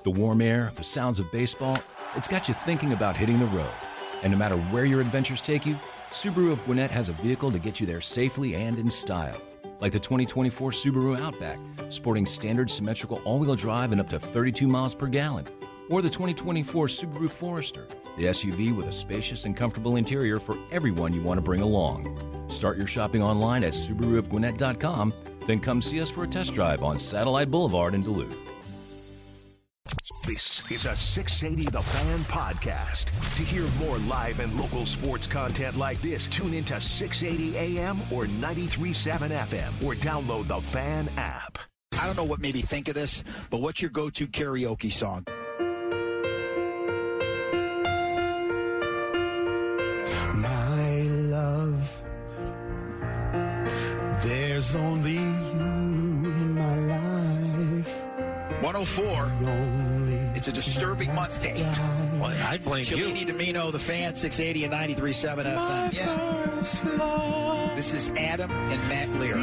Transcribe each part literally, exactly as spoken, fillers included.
The warm air, the sounds of baseball, it's got you thinking about hitting the road. And no matter where your adventures take you, Subaru of Gwinnett has a vehicle to get you there safely and in style. Like the twenty twenty-four Subaru Outback, sporting standard symmetrical all-wheel drive and up to thirty-two miles per gallon. Or the twenty twenty-four Subaru Forester, the S U V with a spacious and comfortable interior for everyone you want to bring along. Start your shopping online at Subaru of Gwinnett dot com, then come see us for a test drive on Satellite Boulevard in Duluth. This is a six eighty The Fan podcast. To hear more live and local sports content like this, tune into six eighty A M or ninety-three point seven F M or download the Fan app. I don't know what made me think of this, but what's your go-to karaoke song? My love, there's only you in my life. one oh four. It's a disturbing Monday. Well, I blame Cellini you. Domino, the Fan, six eighty and ninety-three point seven F M. Yeah. This is Adam and Matt Lear.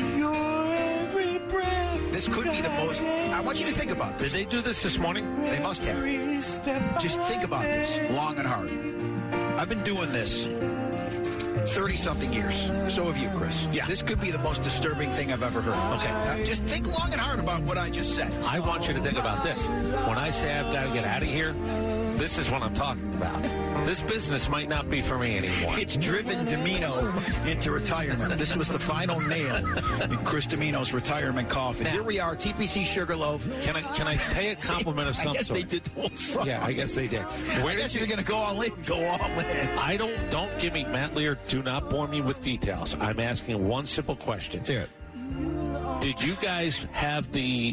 This could be the most... I want you to think about this. Did they do this this morning? They must have. Just think about this long and hard. I've been doing this thirty-something years. So have you, Chris. Yeah. This could be the most disturbing thing I've ever heard. Okay. Uh, just think long and hard about what I just said. I want you to think about this. When I say I've got to get out of here, this is what I'm talking about. This business might not be for me anymore. It's driven Domino into retirement. This was the final nail in Chris Domino's retirement coffin. Now, here we are, T P C Sugarloaf. Can I can I pay a compliment of some I guess sort? they did the whole song. Yeah, I guess they did. Where I guess did you're you? going to go all in. Go all in. I don't don't give me Matt Lear. Do not bore me with details. I'm asking one simple question. Let's hear it. Did you guys have the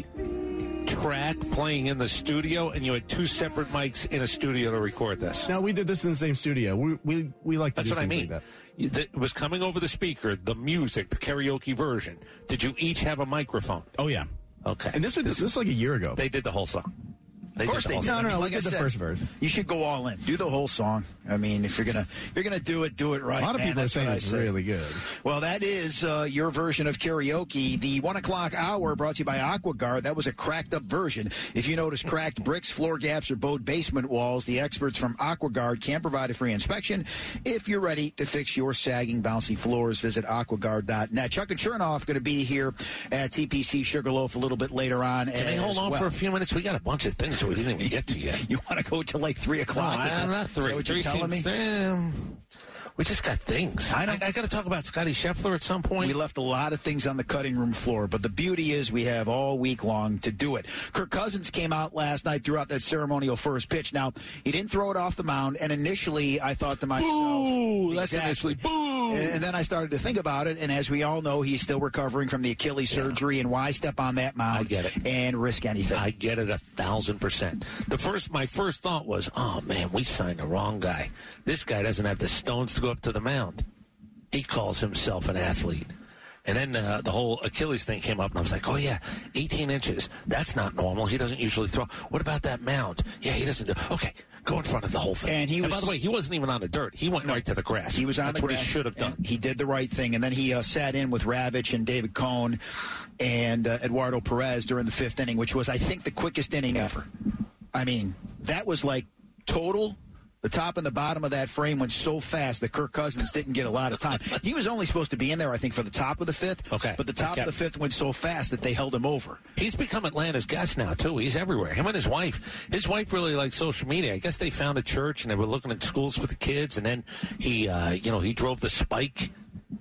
track playing in the studio, and you had two separate mics in a studio to record this? Now, we did this in the same studio. We we, we like to That's do what I things mean. like that. You- that- It was coming over the speaker, the music, the karaoke version. Did you each have a microphone? Oh, yeah. Okay. And this was, this was like a year ago. They did the whole song. They Of course did the they whole did. song. No, no, no, Like we I did the said, first verse. You should go all in. Do the whole song. I mean, if you're gonna if you're gonna do it, do it right. A lot of man. people are That's saying what I it's say. really good. Well, that is uh, your version of karaoke. The one o'clock hour brought to you by AquaGuard. That was a cracked up version. If you notice cracked bricks, floor gaps, or bowed basement walls, the experts from AquaGuard can provide a free inspection. If you're ready to fix your sagging, bouncy floors, visit aquaguard dot net. Chuck and Chernoff going to be here at T P C Sugarloaf a little bit later on. Can they hold on well. for a few minutes? We got a bunch of things that we didn't even get to yet. You want to go till like three No, o'clock? Is I, that- I'm not is that three. what Three you're telling me? seems- eh, we just got things. I I, know. I, got to talk about Scotty Scheffler at some point. We left a lot of things on the cutting room floor, but the beauty is we have all week long to do it. Kirk Cousins came out last night, threw out that ceremonial first pitch. Now, he didn't throw it off the mound, and initially I thought to myself, Boo! That's exactly. initially boo! And then I started to think about it, and as we all know, he's still recovering from the Achilles surgery, and why step on that mound I get it. and risk anything? I get it a thousand percent. The first, my first thought was, oh man, we signed the wrong guy. This guy doesn't have the stones to go up to the mound. He calls himself an athlete. And then uh, the whole Achilles thing came up, and I was like, oh, yeah, eighteen inches. That's not normal. He doesn't usually throw. What about that mound? Yeah, he doesn't do. Okay, go in front of the whole thing. And he by was- the way, he wasn't even on the dirt. He went right to the grass. He was on That's the what grass, he should have done. and He did the right thing, and then he uh, sat in with Ravitch and David Cohn and uh, Eduardo Perez during the fifth inning, which was, I think, the quickest inning ever. I mean, that was like total. The top and the bottom of that frame went so fast that Kirk Cousins didn't get a lot of time. He was only supposed to be in there, I think, for the top of the fifth. Okay. But the top Okay. of the fifth went so fast that they held him over. He's become Atlanta's guest now, too. He's everywhere. Him and his wife. His wife really likes social media. I guess they found a church, and they were looking at schools for the kids, and then he, uh, you know, he drove the Spike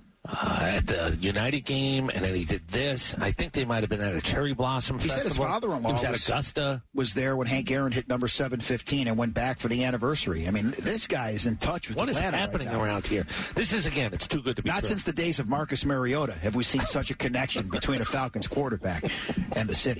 uh, at the United game, and then he did this. I think they might have been at a Cherry Blossom He Festival. said his father-in-law He was at was- Augusta. Was there when Hank Aaron hit number seven fifteen and went back for the anniversary. I mean, this guy is in touch with What is Atlanta right happening now. around here? This is, again, it's too good to be Not true. since the days of Marcus Mariota have we seen such a connection between a Falcons quarterback and the city.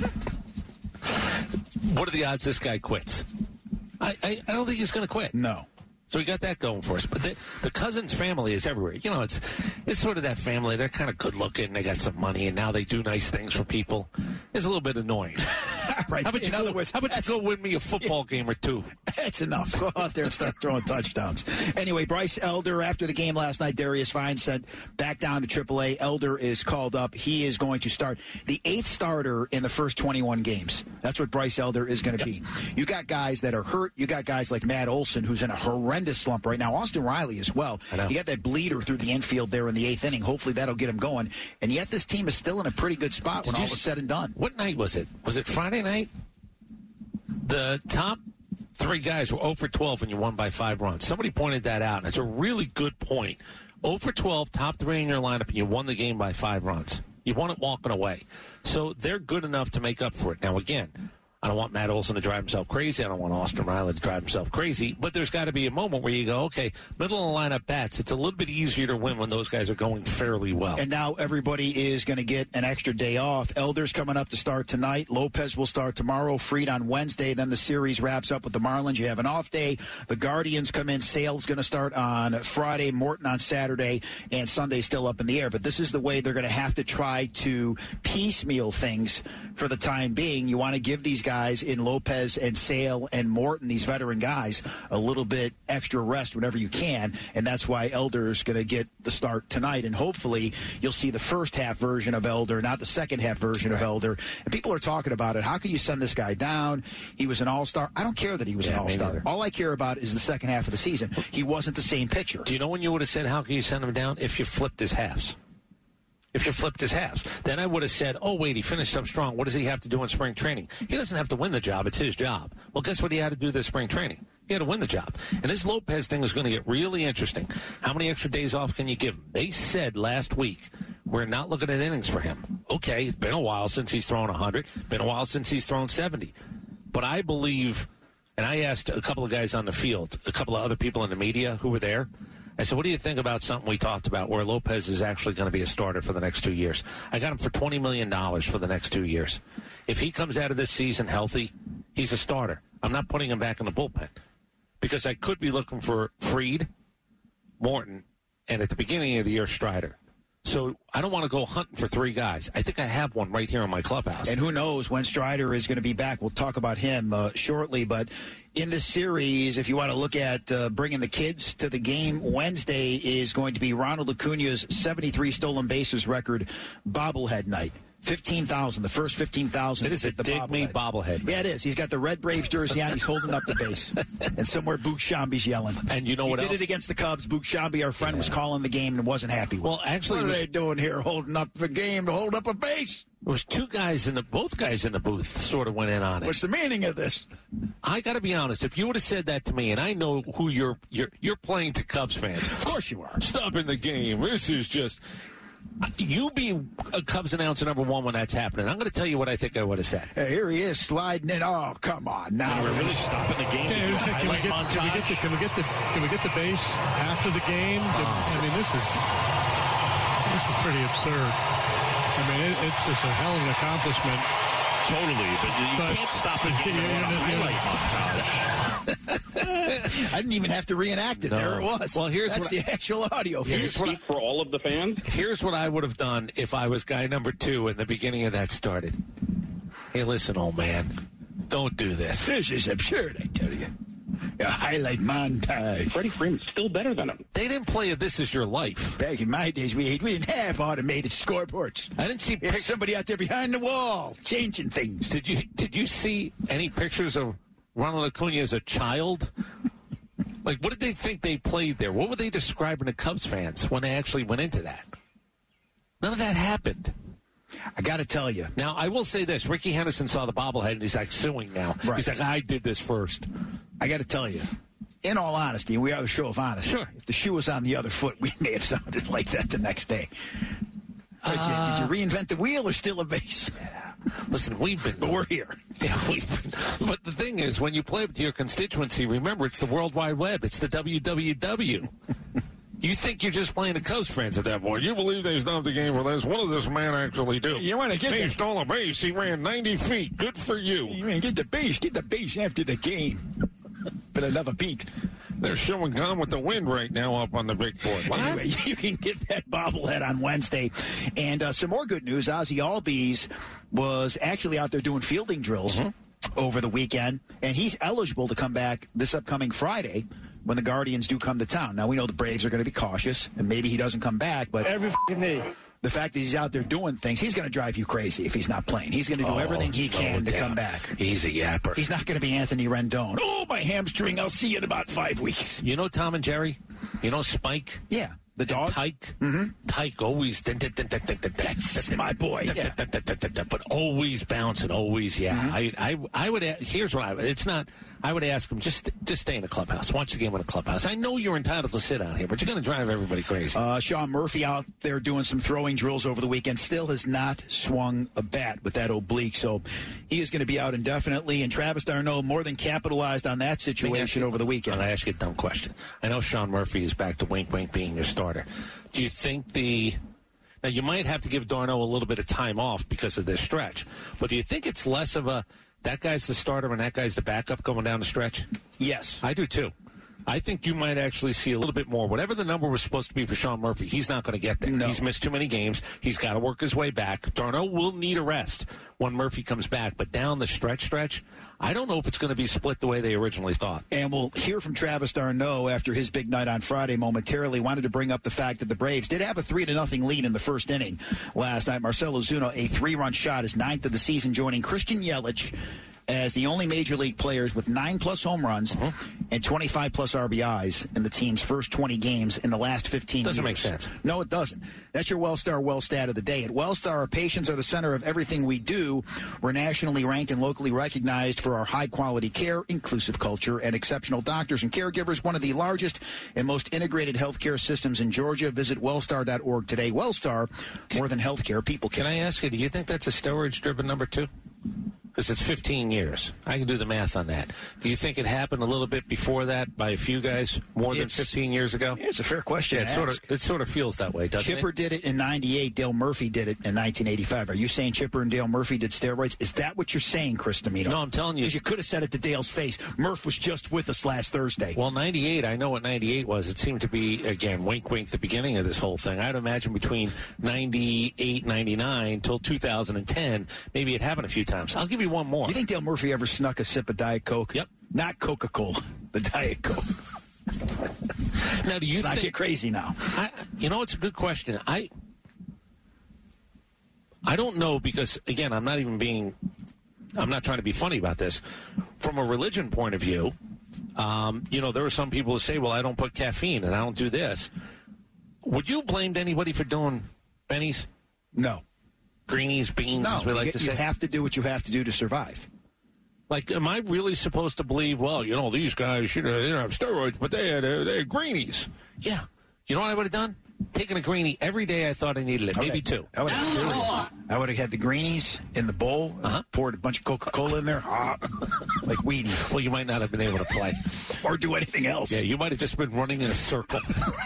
What are the odds this guy quits? I, I, I don't think he's going to quit. No. So we got that going for us. But the, the Cousins family is everywhere. You know, it's it's sort of that family. They're kind of good looking. They got some money, and now they do nice things for people. It's a little bit annoying. Right. How about you In go, other words, how about you that's- go win me a football game or two? That's enough. Go out there and start throwing touchdowns. Anyway, Bryce Elder, after the game last night, Darius Vine sent back down to triple A. Elder is called up. He is going to start the eighth starter in the first twenty-one games. That's what Bryce Elder is going to yep. be. You got guys that are hurt. You got guys like Matt Olson, who's in a horrendous slump right now. Austin Riley as well. I know. You got that bleeder through the infield there in the eighth inning. Hopefully that'll get him going. And yet this team is still in a pretty good spot Did when all you, is said and done. What night was it? Was it Friday night? The top three guys were oh for twelve and you won by five runs. Somebody pointed that out, and it's a really good point. oh for twelve, top three in your lineup, and you won the game by five runs. You won it walking away. So they're good enough to make up for it. Now, again, I don't want Matt Olson to drive himself crazy. I don't want Austin Riley to drive himself crazy. But there's got to be a moment where you go, okay, middle of the lineup bats, it's a little bit easier to win when those guys are going fairly well. And now everybody is going to get an extra day off. Elder's coming up to start tonight. Lopez will start tomorrow. Fried on Wednesday. Then the series wraps up with the Marlins. You have an off day. The Guardians come in. Sale's going to start on Friday. Morton on Saturday. And Sunday's still up in the air. But this is the way they're going to have to try to piecemeal things for the time being. You want to give these guys in Lopez and Sale and Morton, these veteran guys, a little bit extra rest whenever you can. And that's why Elder's going to get the start tonight. And hopefully you'll see the first half version of Elder, not the second half version right. of Elder. And people are talking about it. How can you send this guy down? He was an all-star. I don't care that he was yeah, an all-star. All I care about is the second half of the season. He wasn't the same pitcher. Do you know when you would have said, how can you send him down? If you flipped his halves. If you flipped his halves, then I would have said, oh, wait, he finished up strong. What does he have to do in spring training? He doesn't have to win the job. It's his job. Well, guess what he had to do this spring training? He had to win the job. And this Lopez thing is going to get really interesting. How many extra days off can you give him? They said last week, we're not looking at innings for him. Okay, it's been a while since he's thrown one hundred. Been a while since he's thrown seventy. But I believe, and I asked a couple of guys on the field, a couple of other people in the media who were there, I said, what do you think about something we talked about where Lopez is actually going to be a starter for the next two years? I got him for twenty million dollars for the next two years. If he comes out of this season healthy, he's a starter. I'm not putting him back in the bullpen because I could be looking for Fried, Morton, and at the beginning of the year, Strider. So I don't want to go hunting for three guys. I think I have one right here in my clubhouse. And who knows when Strider is going to be back. We'll talk about him uh, shortly. But in this series, if you want to look at uh, bringing the kids to the game, Wednesday is going to be Ronald Acuna's seventy-three stolen bases record bobblehead night. fifteen thousand, the first fifteen thousand. It is a the dig bobblehead. me bobblehead. Yeah, it is. He's got the Red Braves jersey on. He's holding up the base. And somewhere Boog Shambi's yelling. And you know he what did else? it against the Cubs. Boog Shambi, our friend, yeah. was calling the game and wasn't happy with Well, actually, what are was, they doing here holding up the game to hold up a base? There was two guys in the, both guys in the booth sort of went in on it. What's the meaning of this? I got to be honest. If you would have said that to me, and I know who you're, you're, you're playing to Cubs fans. Of course you are. Stopping the game. This is just... You be a Cubs announcer number one when that's happening. I'm going to tell you what I think I would have said. Hey, here he is sliding in. Oh, come on now. We're really stopping the game. Yeah, like, can, we get, can we get the can we get the can we get the base after the game? Oh. I mean, this is this is pretty absurd. I mean, it, it's just a hell of an accomplishment. Totally, but you but, can't stop the game with a highlight montage. I didn't even have to reenact it. No. There it was. Well, here's That's what the I, actual audio. Here's what I, for all of the fans. Here's what I would have done if I was guy number two and the beginning of that started. Hey, listen, old man, don't do this. This is absurd, I tell you. A highlight montage. Freddie Freeman's still better than him. They didn't play a This Is Your Life. Back in my days, we, we didn't have automated scoreboards. I didn't see pic- somebody out there behind the wall changing things. Did you Did you see any pictures of Ronald Acuna as a child? Like, what did they think they played there? What were they describing to Cubs fans when they actually went into that? None of that happened. I got to tell you. Now, I will say this. Ricky Henderson saw the bobblehead, and he's like suing now. Right. He's like, I did this first. I got to tell you, in all honesty, we are the show of honesty. Sure. If the shoe was on the other foot, we may have sounded like that the next day. Uh, did, you, did you reinvent the wheel or steal a base? Listen, we've been... But we're here. Yeah, we've been, but the thing is, when you play it to your constituency, remember, it's the World Wide Web. It's the W W W. You think you're just playing the Cubs fans at that point. You believe they stopped the game for this. What did this man actually do? You want to get He the... stole a base. He ran ninety feet. Good for you. You mean get the base. Get the base after the game. But another beat. They're showing Gone with the Wind right now up on the big board. What? Anyway, you can get that bobblehead on Wednesday. And uh, some more good news. Ozzie Albies was actually out there doing fielding drills. Mm-hmm. over the weekend, and he's eligible to come back this upcoming Friday when the Guardians do come to town. Now, we know the Braves are going to be cautious, and maybe he doesn't come back, but every f***ing day. The fact that he's out there doing things, he's going to drive you crazy if he's not playing. He's going to do oh, everything he can to down. come back. He's a yapper. He's not going to be Anthony Rendon. Oh, my hamstring, I'll see you in about five weeks. You know Tom and Jerry? You know Spike? Yeah. The dog? Tyke. Mm-hmm. Tyke always. Dun, dun, dun, dun, dun, dun, That's my boy. Dun, yeah. dun, dun, dun, dun, dun, but always bouncing, always, yeah. Mm-hmm. I, I, I would. Here's what I. It's not. I would ask him just, just stay in the clubhouse. Watch the game in the clubhouse. I know you're entitled to sit out here, but you're going to drive everybody crazy. Uh, Sean Murphy out there doing some throwing drills over the weekend. Still has not swung a bat with that oblique, so he is going to be out indefinitely. And Travis d'Arnaud more than capitalized on that situation you, over the weekend. I'm going to ask you a dumb question. I know Sean Murphy is back to wink, wink being your starter. Do you think the now you might have to give d'Arnaud a little bit of time off because of this stretch, but do you think it's less of a that guy's the starter and that guy's the backup going down the stretch? Yes, I do too. I think you might actually see a little bit more. Whatever the number was supposed to be for Sean Murphy, he's not going to get there. No. He's missed too many games. He's got to work his way back. d'Arnaud will need a rest when Murphy comes back, but down the stretch, stretch, I don't know if it's going to be split the way they originally thought. And we'll hear from Travis d'Arnaud after his big night on Friday momentarily. Wanted to bring up the fact that the Braves did have a three to nothing lead in the first inning last night. Marcell Ozuna, a three-run shot, his ninth of the season, joining Christian Yelich as the only major league players with nine-plus home runs uh-huh. and twenty-five-plus R B Is in the team's first twenty games in the last fifteen doesn't years. Doesn't make sense. No, it doesn't. That's your WellStar Well Stat of the day. At WellStar, our patients are the center of everything we do. We're nationally ranked and locally recognized for our high-quality care, inclusive culture, and exceptional doctors and caregivers. One of the largest and most integrated healthcare systems in Georgia. Visit wellstar dot org today. WellStar, more than healthcare, people care. Can I ask you, do you think that's a steroids-driven number two? Because it's fifteen years. I can do the math on that. Do you think it happened a little bit before that by a few guys more than it's, fifteen years ago? Yeah, it's a fair question. Yeah, it sort of it sort of feels that way, doesn't Chipper it? Chipper did it in ninety-eight. Dale Murphy did it in nineteen eighty-five. Are you saying Chipper and Dale Murphy did steroids? Is that what you're saying, Chris D'Amito? No, I'm telling you. Because you could have said it to Dale's face. Murph was just with us last Thursday. Well, ninety-eight, I know what ninety-eight was. It seemed to be, again, wink, wink, the beginning of this whole thing. I'd imagine between ninety-eight, ninety-nine till two thousand ten, maybe it happened a few times. I'll give you one more. You think Dale Murphy ever snuck a sip of Diet Coke? Yep. Not Coca-Cola, the Diet Coke. Now, do you Let's not think, get crazy now? I, you know, it's a good question. I I don't know because, again, I'm not even being, I'm not trying to be funny about this. From a religion point of view, um, you know, there are some people who say, well, I don't put caffeine and I don't do this. Would you blame anybody for doing bennies? No. Greenies, beans, no, as we like you, to you say? You have to do what you have to do to survive. Like, am I really supposed to believe, well, you know, these guys, you know, they don't have steroids, but they had, uh, they had greenies? Yeah. You know what I would have done? Taken a greenie every day I thought I needed it, maybe two. I would have cereal. I would have had the greenies in the bowl, uh-huh. poured a bunch of Coca-Cola in there, like Wheaties. Well, you might not have been able to play. Or do anything else. Yeah, you might have just been running in a circle.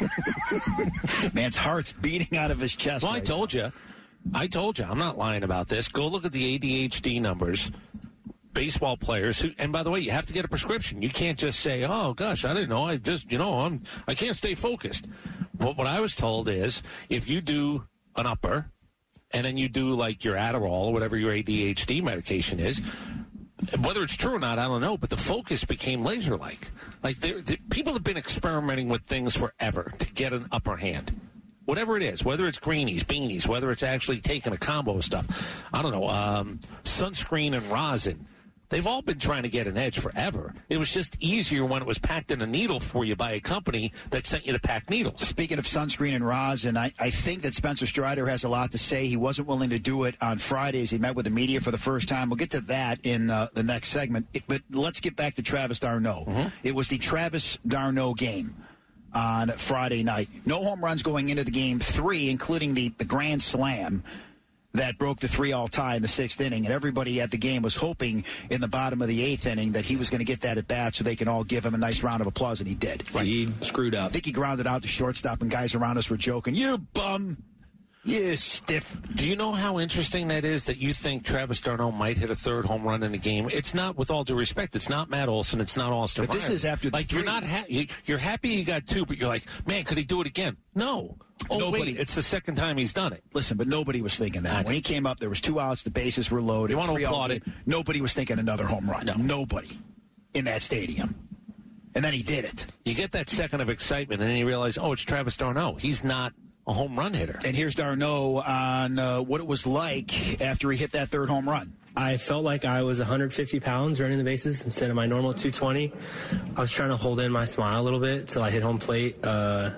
Man's heart's beating out of his chest. Well, right I told now. you. I told you. I'm not lying about this. Go look at the A D H D numbers. Baseball players who, and by the way, you have to get a prescription. You can't just say, "Oh gosh, I didn't know. I just, you know, I'm, I can't stay focused." But what I was told is, if you do an upper, and then you do like your Adderall or whatever your A D H D medication is, whether it's true or not, I don't know. But the focus became laser-like. Like there, people have been experimenting with things forever to get an upper hand. Whatever it is, whether it's greenies, beanies, whether it's actually taking a combo of stuff, I don't know, um, sunscreen and rosin. They've all been trying to get an edge forever. It was just easier when it was packed in a needle for you by a company that sent you to pack needles. Speaking of sunscreen and rosin, I, I think that Spencer Strider has a lot to say. He wasn't willing to do it on Fridays. He met with the media for the first time. We'll get to that in uh, the next segment. It, but let's get back to Travis d'Arnaud. Mm-hmm. It was the Travis d'Arnaud game on Friday night. No home runs going into the game three, including the, the grand slam that broke the three-all tie in the sixth inning, and everybody at the game was hoping in the bottom of the eighth inning that he was going to get that at bat so they can all give him a nice round of applause, and he did. Right. He screwed up. I think he grounded out the shortstop, and guys around us were joking, "You bum! You stiff. Do you know how interesting that is that you think Travis d'Arnaud might hit a third home run in the game? It's not, with all due respect, it's not Matt Olson, it's not Austin But this Riley. is after the Like, three. you're not ha- you're happy you got two, but you're like, man, could he do it again? No. Oh, Nobody- wait, it's the second time he's done it. Listen, but nobody was thinking that. When he came up, there was two outs, the bases were loaded. You want to three applaud out it? game. Nobody was thinking another home run. No. Nobody in that stadium. And then he did it. You get that second of excitement, and then you realize, oh, it's Travis d'Arnaud. He's not a home run hitter. And here's d'Arnaud on uh, what it was like after he hit that third home run. I felt like I was one hundred fifty pounds running the bases instead of my normal two twenty. I was trying to hold in my smile a little bit till I hit home plate. Uh,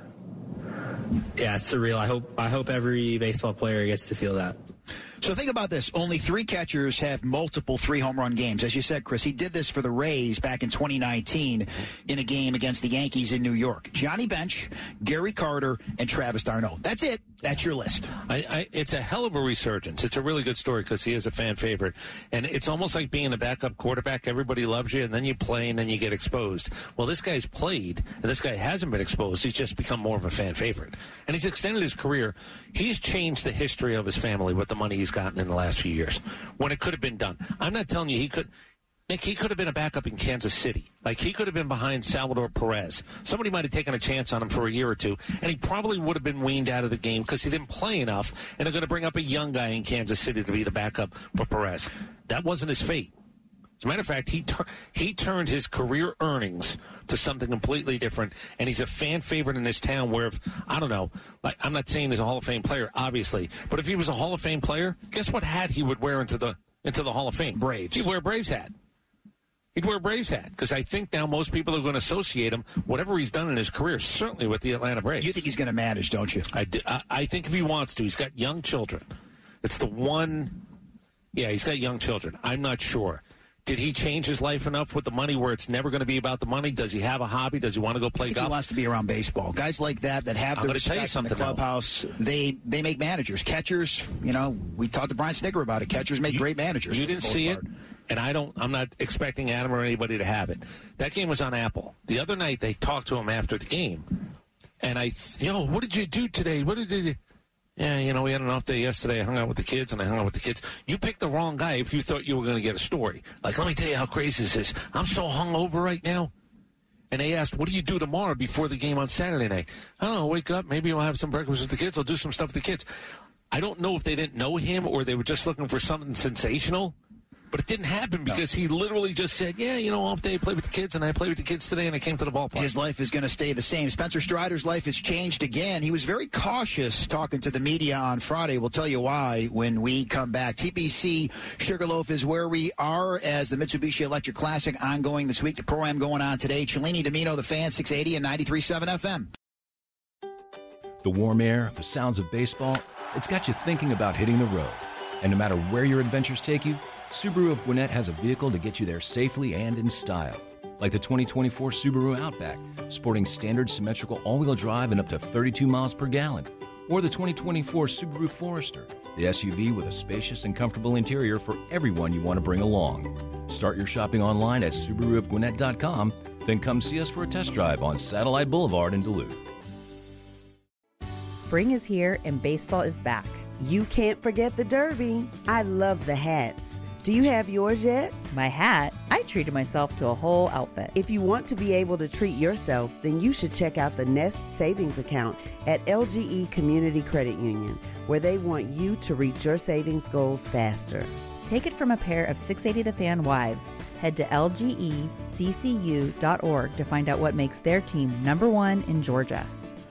yeah, it's surreal. I hope I hope every baseball player gets to feel that. So think about this. Only three catchers have multiple three home run games. As you said, Chris, he did this for the Rays back in twenty nineteen in a game against the Yankees in New York. Johnny Bench, Gary Carter, and Travis d'Arnaud. That's it. That's your list. I, I, it's a hell of a resurgence. It's a really good story because he is a fan favorite. And it's almost like being a backup quarterback. Everybody loves you, and then you play, and then you get exposed. Well, this guy's played, and this guy hasn't been exposed. He's just become more of a fan favorite. And he's extended his career. He's changed the history of his family with the money he's gotten in the last few years when it could have been done. I'm not telling you he could. Nick, he could have been a backup in Kansas City. Like, he could have been behind Salvador Perez. Somebody might have taken a chance on him for a year or two, and he probably would have been weaned out of the game because he didn't play enough, and they're going to bring up a young guy in Kansas City to be the backup for Perez. That wasn't his fate. As a matter of fact, he tur- he turned his career earnings to something completely different, and he's a fan favorite in this town where, if, I don't know, like, I'm not saying he's a Hall of Fame player, obviously, but if he was a Hall of Fame player, guess what hat he would wear into the into the Hall of Fame? Braves. He'd wear a Braves hat. He'd wear a Braves hat because I think now most people are going to associate him, whatever he's done in his career, certainly with the Atlanta Braves. You think he's going to manage, don't you? I, do, I, I think if he wants to. He's got young children. It's the one, yeah, he's got young children. I'm not sure. Did he change his life enough with the money where it's never going to be about the money? Does he have a hobby? Does he want to go play I think golf? He wants to be around baseball. Guys like that that have I'm the gonna tell you respect in the something, though. clubhouse, they they make managers. Catchers, you know, we talked to Brian Snicker about it. Catchers make You- great managers. You for the didn't most see part. it, and I don't. I'm not expecting Adam or anybody to have it. That game was on Apple. The other night they talked to him after the game, and I, you know, what did you do today? What did you? Yeah, you know, we had an off day yesterday. I hung out with the kids, and I hung out with the kids. You picked the wrong guy if you thought you were going to get a story. Like, let me tell you how crazy this is. I'm so hungover right now. And they asked, what do you do tomorrow before the game on Saturday night? I don't know, wake up, maybe I'll have some breakfast with the kids. I'll do some stuff with the kids. I don't know if they didn't know him or they were just looking for something sensational. But it didn't happen because no. he literally just said, yeah, you know, off day, play with the kids, and I played with the kids today, and I came to the ballpark. His life is going to stay the same. Spencer Strider's life has changed again. He was very cautious talking to the media on Friday. We'll tell you why when we come back. T P C Sugarloaf is where we are as the Mitsubishi Electric Classic ongoing this week. The Pro-Am going on today. Cellini Domino, the Fan, six eighty and ninety-three point seven F M. The warm air, the sounds of baseball, it's got you thinking about hitting the road. And no matter where your adventures take you, Subaru of Gwinnett has a vehicle to get you there safely and in style. Like the twenty twenty-four Subaru Outback, sporting standard symmetrical all-wheel drive and up to thirty-two miles per gallon. Or the twenty twenty-four Subaru Forester, the S U V with a spacious and comfortable interior for everyone you want to bring along. Start your shopping online at Subaru of Gwinnett dot com, then come see us for a test drive on Satellite Boulevard in Duluth. Spring is here and baseball is back. You can't forget the Derby. I love the hats. Do you have yours yet? My hat? I treated myself to a whole outfit. If you want to be able to treat yourself, then you should check out the Nest Savings Account at L G E Community Credit Union, where they want you to reach your savings goals faster. Take it from a pair of six eighty The Fan wives. Head to L G E C C U dot org to find out what makes their team number one in Georgia.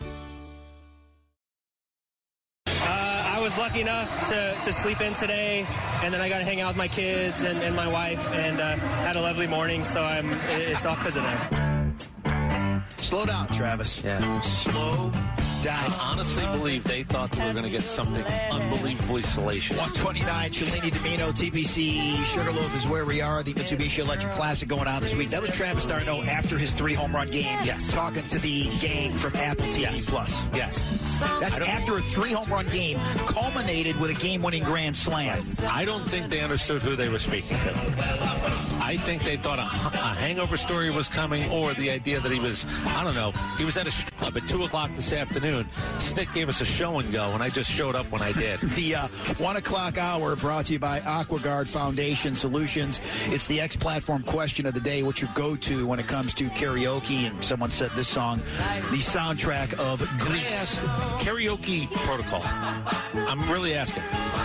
I was lucky enough to, to sleep in today, and then I got to hang out with my kids and, and my wife, and uh, had a lovely morning, so I'm, it's all because of them. Slow down, Travis. Yeah. Slow down. I honestly believe they thought they were going to get something unbelievably salacious. one twenty-nine, Cellini Domino, T P C Sugarloaf is where we are. The Mitsubishi Electric Classic going on this week. That was Travis d'Arnaud after his three home run game. Yes. Talking to the gang from Apple T V yes. Plus. Yes. That's after a three home run game culminated with a game winning grand slam. I don't think they understood who they were speaking to. I I think they thought a, a hangover story was coming, or the idea that he was, I don't know, he was at a strip club at two o'clock this afternoon. Stick gave us a show and go, and I just showed up when I did. The uh, one o'clock hour brought to you by AquaGuard Foundation Solutions. It's the X Platform question of the day. What's your go-to when it comes to karaoke? And someone said this song, the soundtrack of Grease. Karaoke protocol. I'm really asking.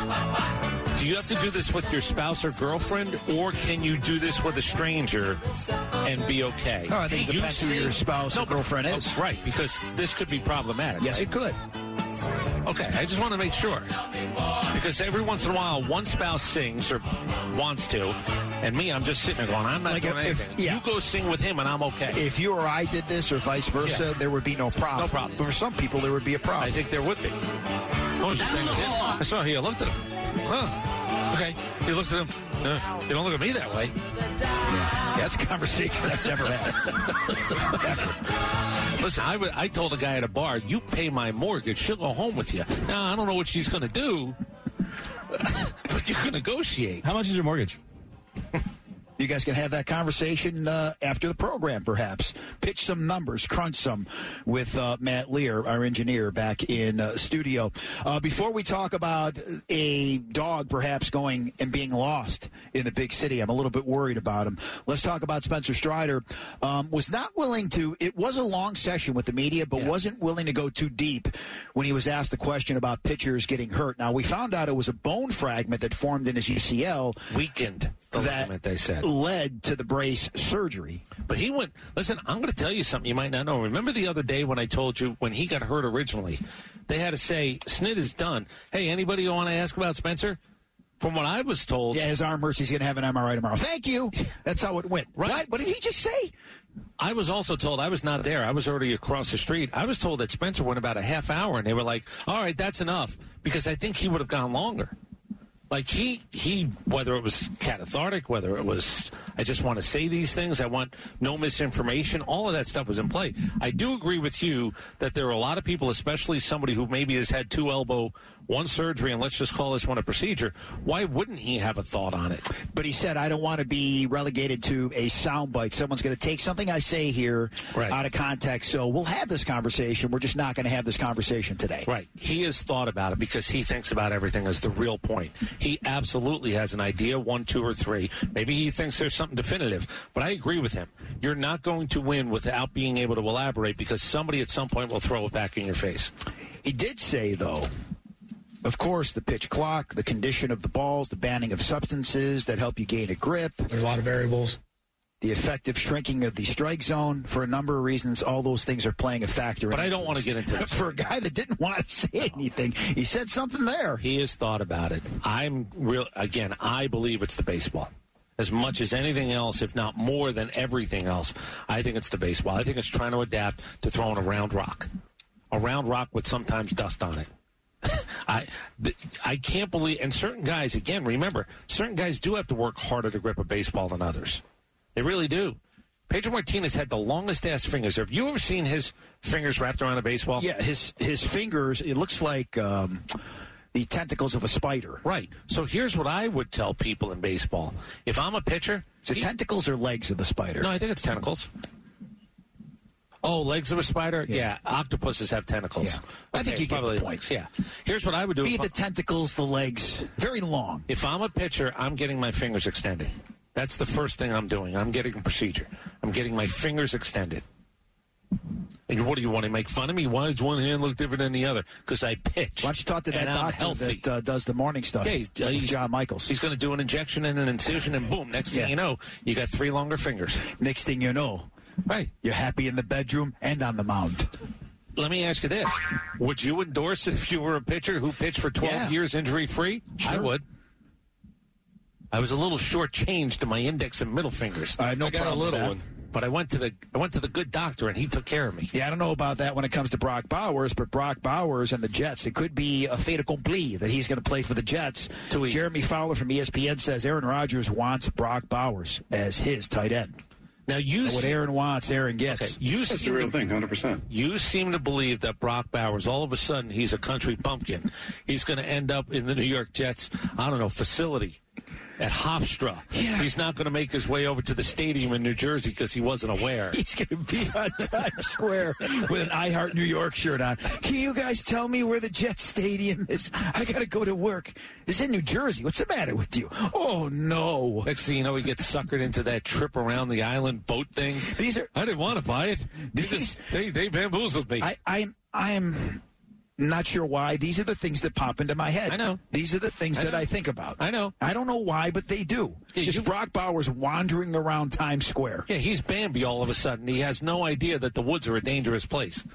Do you have to do this with your spouse or girlfriend, or can you do this with a stranger and be okay? Oh, I think it depends who your spouse no, or girlfriend is. Oh, right, because this could be problematic. Yes, right? it could. Okay, I just want to make sure. Because every once in a while, one spouse sings or wants to, and me, I'm just sitting there going, I'm not Like doing if- anything. yeah. You go sing with him, and I'm okay. If you or I did this or vice versa, Yeah. there would be no problem. No problem. But for some people, there would be a problem. I think there would be. Oh, you sang with him? I saw he looked at him. Huh. Okay. He looked at him. Uh, you don't look at me that way. Yeah. That's a conversation I've never had. Never. Listen, I, w- I told a guy at a bar, you pay my mortgage, she'll go home with you. Now, I don't know what she's going to do, but you can negotiate. How much is your mortgage? You guys can have that conversation uh, after the program, perhaps. Pitch some numbers, crunch some with uh, Matt Lear, our engineer, back in uh, studio. Uh, before we talk about a dog perhaps going and being lost in the big city, I'm a little bit worried about him. Let's talk about Spencer Strider. Um, was not willing to, it was a long session with the media, but Yeah. wasn't willing to go too deep when he was asked the question about pitchers getting hurt. Now, we found out it was a bone fragment that formed in his U C L. Weakened the that ligament, they said. led to the brace surgery. But he went, listen, I'm going to tell you something you might not know. Remember the other day when I told you when he got hurt originally, they had to say, Snit is done. Hey, anybody want to ask about Spencer? From what I was told. Yeah, his arm hurts. He's going to have an M R I tomorrow. Thank you. That's how it went. Right. What? What did he just say? I was also told, I was not there. I was already across the street. I was told that Spencer went about a half hour, and they were like, all right, that's enough. Because I think he would have gone longer. Like he, he, whether it was catastrophic, whether it was, I just want to say these things, I want no misinformation, all of that stuff was in play. I do agree with you that there are a lot of people, especially somebody who maybe has had two elbow, one surgery, and let's just call this one a procedure. Why wouldn't he have a thought on it? But he said, I don't want to be relegated to a soundbite. Someone's going to take something I say here Right. out of context. So we'll have this conversation. We're just not going to have this conversation today. Right. He has thought about it because he thinks about everything as the real point. He absolutely has an idea, one, two, or three. Maybe he thinks there's something definitive. But I agree with him. You're not going to win without being able to elaborate because somebody at some point will throw it back in your face. He did say, though, of course, the pitch clock, the condition of the balls, the banning of substances that help you gain a grip. There's a lot of variables. The effective shrinking of the strike zone for a number of reasons. All those things are playing a factor. But in I don't this. want to get into this. For a guy that didn't want to say anything, he said something there. He has thought about it. I'm real again, I believe it's the baseball. As much as anything else, if not more than everything else, I think it's the baseball. I think it's trying to adapt to throwing a round rock. A round rock with sometimes dust on it. I th- I can't believe, and certain guys, again, remember, certain guys do have to work harder to grip a baseball than others. They really do. Pedro Martinez had the longest ass fingers. Have you ever seen his fingers wrapped around a baseball? Yeah, his his fingers, it looks like um, the tentacles of a spider. Right. So here's what I would tell people in baseball. If I'm a pitcher. Is it he- tentacles or legs of the spider? No, I think it's tentacles. Oh, legs of a spider? Yeah. yeah. Octopuses have tentacles. Yeah. I think Okay, you get probably the point. legs. Yeah. Here's what I would do. Be If the I- tentacles, the legs, very long. If I'm a pitcher, I'm getting my fingers extended. That's the first thing I'm doing. I'm getting a procedure. I'm getting my fingers extended. And what do you want to make fun of me? Why does one hand look different than the other? Because I pitch. Why don't you talk to that and I'm doctor healthy. that uh, does the morning stuff? Yeah, he's, uh, he's John Michaels. He's going to do an injection and an incision, and boom, next thing Yeah. you know, you got three longer fingers. Next thing you know, Right. you're happy in the bedroom and on the mound. Let me ask you this. Would you endorse it if you were a pitcher who pitched for twelve Yeah. years injury-free? Sure. I would. I was a little short-changed to my index and middle fingers. Uh, no I got a problem with little that. one. But I went to the I went to the good doctor, and he took care of me. Yeah, I don't know about that when it comes to Brock Bowers, but Brock Bowers and the Jets, it could be a fait accompli that he's going to play for the Jets. Too easy. Jeremy Fowler from E S P N says Aaron Rodgers wants Brock Bowers as his tight end. Now you And what see- Aaron wants, Aaron gets. Okay, you That's seem the real to- thing, one hundred percent. You seem to believe that Brock Bowers, all of a sudden, he's a country bumpkin. He's going to end up in the New York Jets, I don't know, facility. at Hofstra. Yeah. He's not going to make his way over to the stadium in New Jersey because he wasn't aware. He's going to be on Times Square with an I Heart New York shirt on. Can you guys tell me where the Jet Stadium is? I got to go to work. It's in New Jersey. What's the matter with you? Oh, no. Next thing you know, he gets suckered into that trip around the island boat thing. These are. I didn't want to buy it. They, just, they, they bamboozled me. I, I'm. I'm. Not sure why. These are the things that pop into my head. I know. These are the things I that know. I think about. I know. I don't know why, but they do. Yeah, Just you- Brock Bowers wandering around Times Square. Yeah, he's Bambi all of a sudden. He has no idea that the woods are a dangerous place.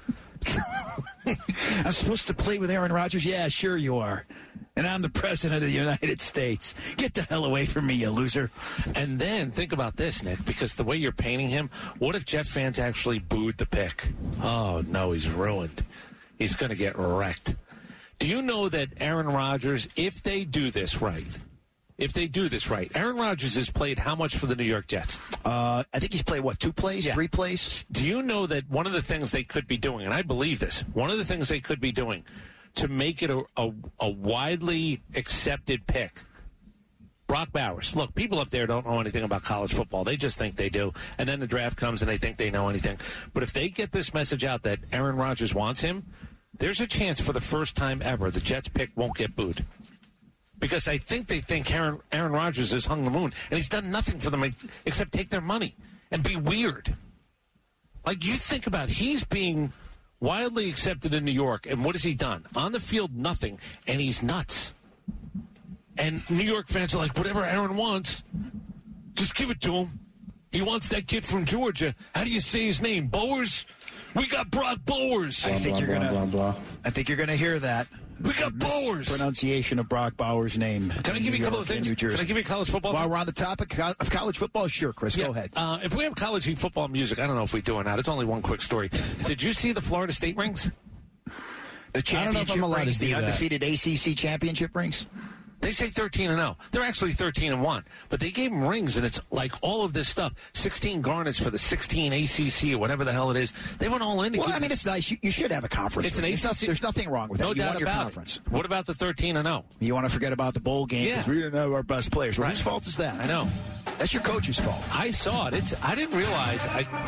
I'm supposed to play with Aaron Rodgers? Yeah, sure you are. And I'm the president of the United States. Get the hell away from me, you loser. And then think about this, Nick, because the way you're painting him, what if Jet fans actually booed the pick? Oh, no, he's ruined. He's going to get wrecked. Do you know that Aaron Rodgers, if they do this right, if they do this right, Aaron Rodgers has played how much for the New York Jets? Uh, I think he's played, what, two plays, Yeah. three plays? Do you know that one of the things they could be doing, and I believe this, one of the things they could be doing to make it a, a, a widely accepted pick, Brock Bowers. Look, people up there don't know anything about college football. They just think they do. And then the draft comes and they think they know anything. But if they get this message out that Aaron Rodgers wants him, there's a chance for the first time ever the Jets pick won't get booed. Because I think they think Aaron, Aaron Rodgers has hung the moon, and he's done nothing for them except take their money and be weird. Like, you think about it, he's being widely accepted in New York, and what has he done? On the field, nothing, and he's nuts. And New York fans are like, whatever Aaron wants, just give it to him. He wants that kid from Georgia. How do you say his name? Bowers? We got Brock Bowers. I think blah, you're blah, gonna. blah, blah. I think you're gonna hear that. We got Bowers. Pronunciation of Brock Bowers' name. Can I give you a couple of things? New Jersey. Can I give you a college football? While we're on the topic of college football, sure, Chris, Yeah, go ahead. Uh, if we have college football music, I don't know if we do or not. It's only one quick story. Did you see the Florida State rings? The I don't know if championship I'm allowed to rings, do the that. undefeated A C C championship rings. They say thirteen and oh. They're actually thirteen and one. But they gave them rings, and it's like all of this stuff. sixteen garnets for the sixteen A C C or whatever the hell it is. They went all in to Well, keep I mean, it- it's nice. You, you should have a conference. It's an ring. A C C. There's, no- there's nothing wrong with that. No you doubt want your about conference. it. What about the thirteen and oh? You want to forget about the bowl game because Yeah. we didn't have our best players. Well, Right. whose fault is that? I know. That's your coach's fault. I saw it. It's. I didn't realize.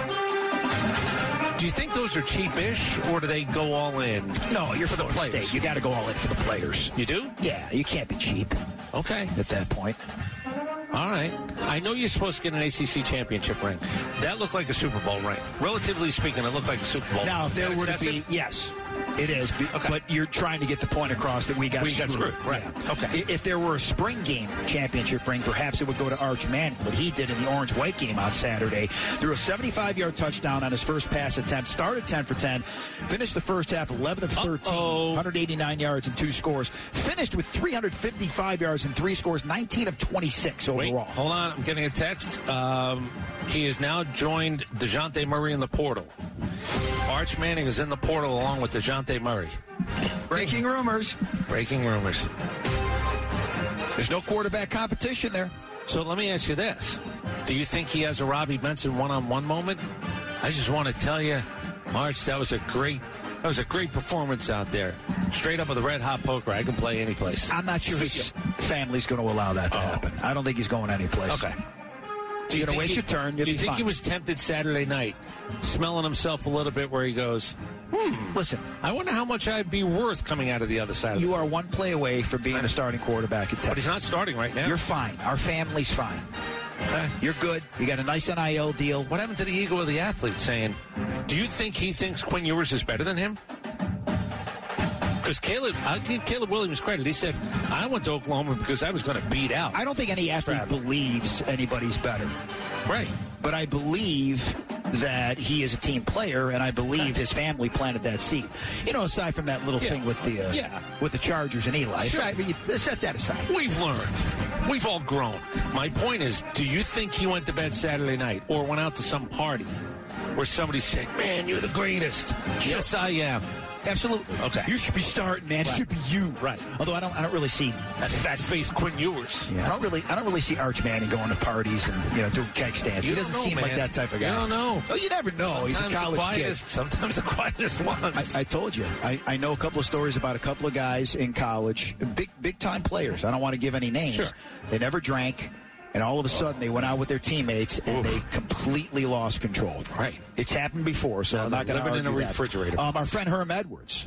I. Do you think those are cheap-ish, or do they go all in? No, you're For the Florida players. State. You got to go all in for the players. You do? Yeah, you can't be cheap Okay. at that point. All right. I know you're supposed to get an A C C championship ring. That looked like a Super Bowl ring. Relatively speaking, it looked like a Super Bowl. Now, if Is there that were to excessive? be, yes, it is. be- Okay. But you're trying to get the point across that we got We got screwed. screwed, right. Yeah. Okay. I- If there were a spring game championship ring, perhaps it would go to Arch Manning, what he did in the orange-white game on Saturday. Threw a seventy-five-yard touchdown on his first pass attempt, started ten for ten, finished the first half eleven of thirteen, Uh-oh. one hundred eighty-nine yards and two scores, finished with three hundred fifty-five yards and three scores, nineteen of twenty-six Wait, overall. hold on. I'm getting a text. Um, he has now joined DeJounte Murray in the portal. Arch Manning is in the portal along with DeJounte Murray. Breaking rumors. Breaking rumors. There's no quarterback competition there. So let me ask you this. Do you think he has a Robbie Benson one-on-one moment? I just want to tell you, Arch, that was a great that was a great performance out there. Straight up with a red-hot poker. I can play any place. I'm not sure his family's going to allow that to Oh. happen. I don't think he's going anyplace. Okay. Do You're think going to wait he- your turn. You'll Do you be think fine. he was tempted Saturday night, smelling himself a little bit where he goes, hmm, Listen, I wonder how much I'd be worth coming out of the other side of you the are one play away from being a starting quarterback at Texas. But he's not starting right now. You're fine. Our family's fine. Okay. You're good. You got a nice N I L deal. What happened to the ego of the athlete saying, do you think he thinks Quinn Ewers is better than him? Because Caleb, I give Caleb Williams credit. He said, I went to Oklahoma because I was going to beat out. I don't think any athlete Stratton. believes anybody's better. Right. But I believe that he is a team player, and I believe his family planted that seed. You know, aside from that little Yeah. thing with the uh, Yeah. with the Chargers and Eli. Sure. Aside, you, set that aside. We've learned. We've all grown. My point is, do you think he went to bed Saturday night or went out to some party where somebody said, man, you're the greatest? Yes, I am. Absolutely. Okay. You should be starting, man. It Right. should be you. Right. Although I don't, I don't really see That fat-faced Quinn Ewers. Yeah, I don't really, I don't really see Arch Manning going to parties and you know doing keg stands. You He doesn't don't know, seem like man. that type of guy. You don't know. Oh, you never know. He's a Sometimes college the kid. quietest, Sometimes the quietest ones. I, I told you. I, I know a couple of stories about a couple of guys in college, big big time players. I don't want to give any names. Sure. They never drank, and all of a sudden they went out with their teammates and Oof. they completely lost control. Right. It's happened before, so Now I'm not they're going to living argue in a that. refrigerator. Um, our friend Herm Edwards,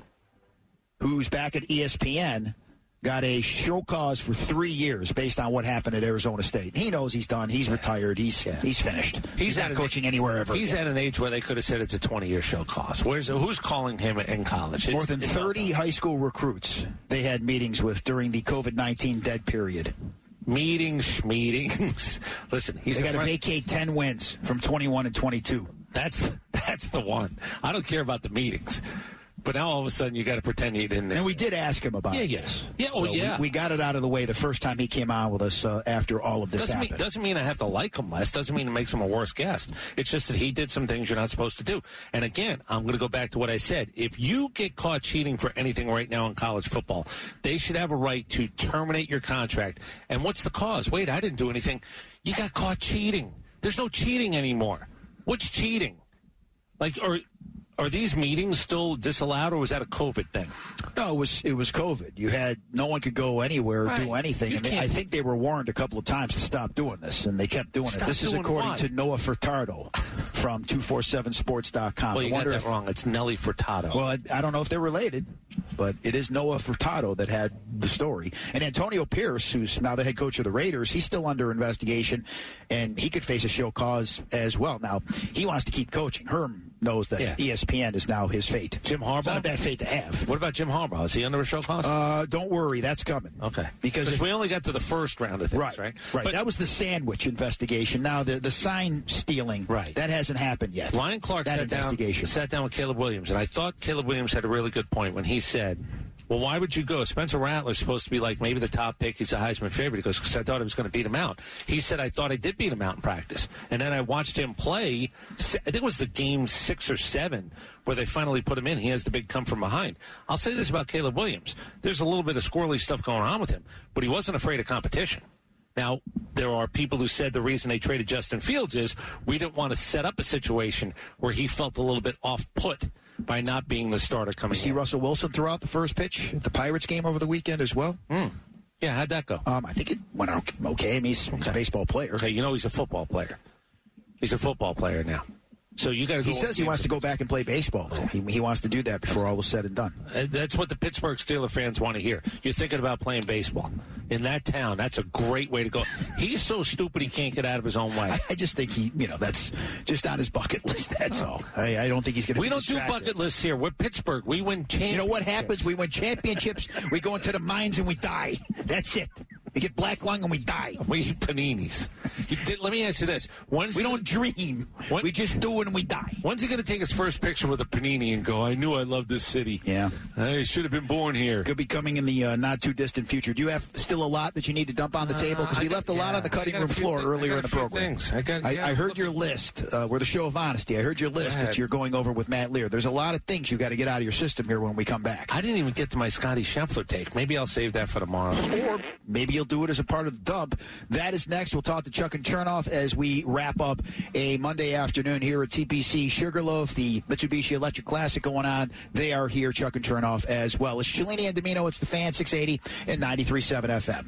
who's back at E S P N, got a show cause for three years based on what happened at Arizona State. He knows he's done. He's retired. He's Yeah. he's finished. He's, at not an- coaching anywhere ever. He's again. at an age where they could have said it's a twenty-year show cause. Where's who's calling him in college? It's, More than it's thirty high school recruits they had meetings with during the COVID nineteen dead period. meetings, meetings. Listen, he's They a got to friend. vacate ten wins from twenty-one and twenty-two. That's that's the one. I don't care about the meetings, but now all of a sudden you got to pretend you didn't. And we did ask him about Yeah, it. yes. Yeah, oh, So we- yeah. We, got it out of the way the first time he came on with us uh, after all of this Doesn't mean, happened. doesn't mean I have to like him less. Doesn't mean it makes him a worse guest. It's just that he did some things you're not supposed to do. And again, I'm going to go back to what I said. If you get caught cheating for anything right now in college football, they should have a right to terminate your contract. And what's the cause? Wait, I didn't do anything. You got caught cheating. There's no cheating anymore. What's cheating? Like, are are these meetings still disallowed, or was that a COVID thing? No, it was it was COVID. You had no one could go anywhere or Right. do anything. You And they, can't- I think they were warned a couple of times to stop doing this, and they kept doing Stop it. This is doing according what? to Noah Furtado from two forty-seven sports dot com. Well, I you got wonder that if- wrong. It's Nelly Furtado. Well, I, I don't know if they're related, but it is Noah Furtado that had the story. And Antonio Pierce, who's now the head coach of the Raiders, he's still under investigation, and he could face a show cause as well. Now, he wants to keep coaching. Herm knows that Yeah. E S P N is now his fate. Jim Harbaugh? It's not a bad fate to have. What about Jim Harbaugh? Is he under a show cause? Uh, don't worry, that's coming. Okay. Because if- we only got to the first round of things, Right, right? right. But That was the sandwich investigation. Now the the sign stealing, Right. That hasn't happened yet. Ryan Clark that sat down, investigation. sat down with Caleb Williams, and I thought Caleb Williams had a really good point when he said, well, why would you go? Spencer Rattler's supposed to be like maybe the top pick. He's a Heisman favorite. He goes, because I thought I was going to beat him out. He said, I thought I did beat him out in practice. And then I watched him play. I think it was the game six or seven where they finally put him in. He has the big come from behind. I'll say this about Caleb Williams. There's a little bit of squirrely stuff going on with him, but he wasn't afraid of competition. Now, there are people who said the reason they traded Justin Fields is we didn't want to set up a situation where he felt a little bit off-put by not being the starter coming You see in. Russell Wilson throw out the first pitch at the Pirates game over the weekend as well. Mm. Yeah, how'd that go? Um, I think it went out okay. I mean, he's, he's a baseball player. Okay, you know he's a football player. He's a football player now. So you got to. He says he wants to go back and play baseball, though. He, he wants to do that before all is said and done. Uh, That's what the Pittsburgh Steelers fans want to hear. You're thinking about playing baseball in that town. That's a great way to go. He's so stupid he can't get out of his own way. I, I just think he, you know, that's just on his bucket list. That's all. I, I don't think he's going to. We don't do bucket lists here. We're Pittsburgh. We win championships. You know what happens? We win championships. We go into the mines and we die. That's it. We get black lung and we die. We eat paninis. You did, let me ask you this: When's We he, don't dream. When- We just do it and we die. When's he going to take his first picture with a panini and go, "I knew I loved this city. Yeah. I should have been born here." Could be coming in the uh, not too distant future. Do you have still a lot that you need to dump on the table? Because we Uh, I left a got- lot yeah, on the I cutting got a room few floor thi- I earlier got in a the few program. things. I got- I, yeah, I heard look- your list. Uh, we're the show of honesty. I heard your list ahead. that you're going over with Matt Lear. There's a lot of things you got to get out of your system here when we come back. I didn't even get to my Scotty Scheffler take. Maybe I'll save that for tomorrow. Or maybe you'll do it as a part of the dump. That is next. We'll talk to Chuck and Chernoff as we wrap up a Monday afternoon here at T P C Sugarloaf, the Mitsubishi Electric Classic going on. They are here, Chuck and Chernoff as well. It's Shalini and Domino. It's the Fan six eighty and ninety-three point seven F M.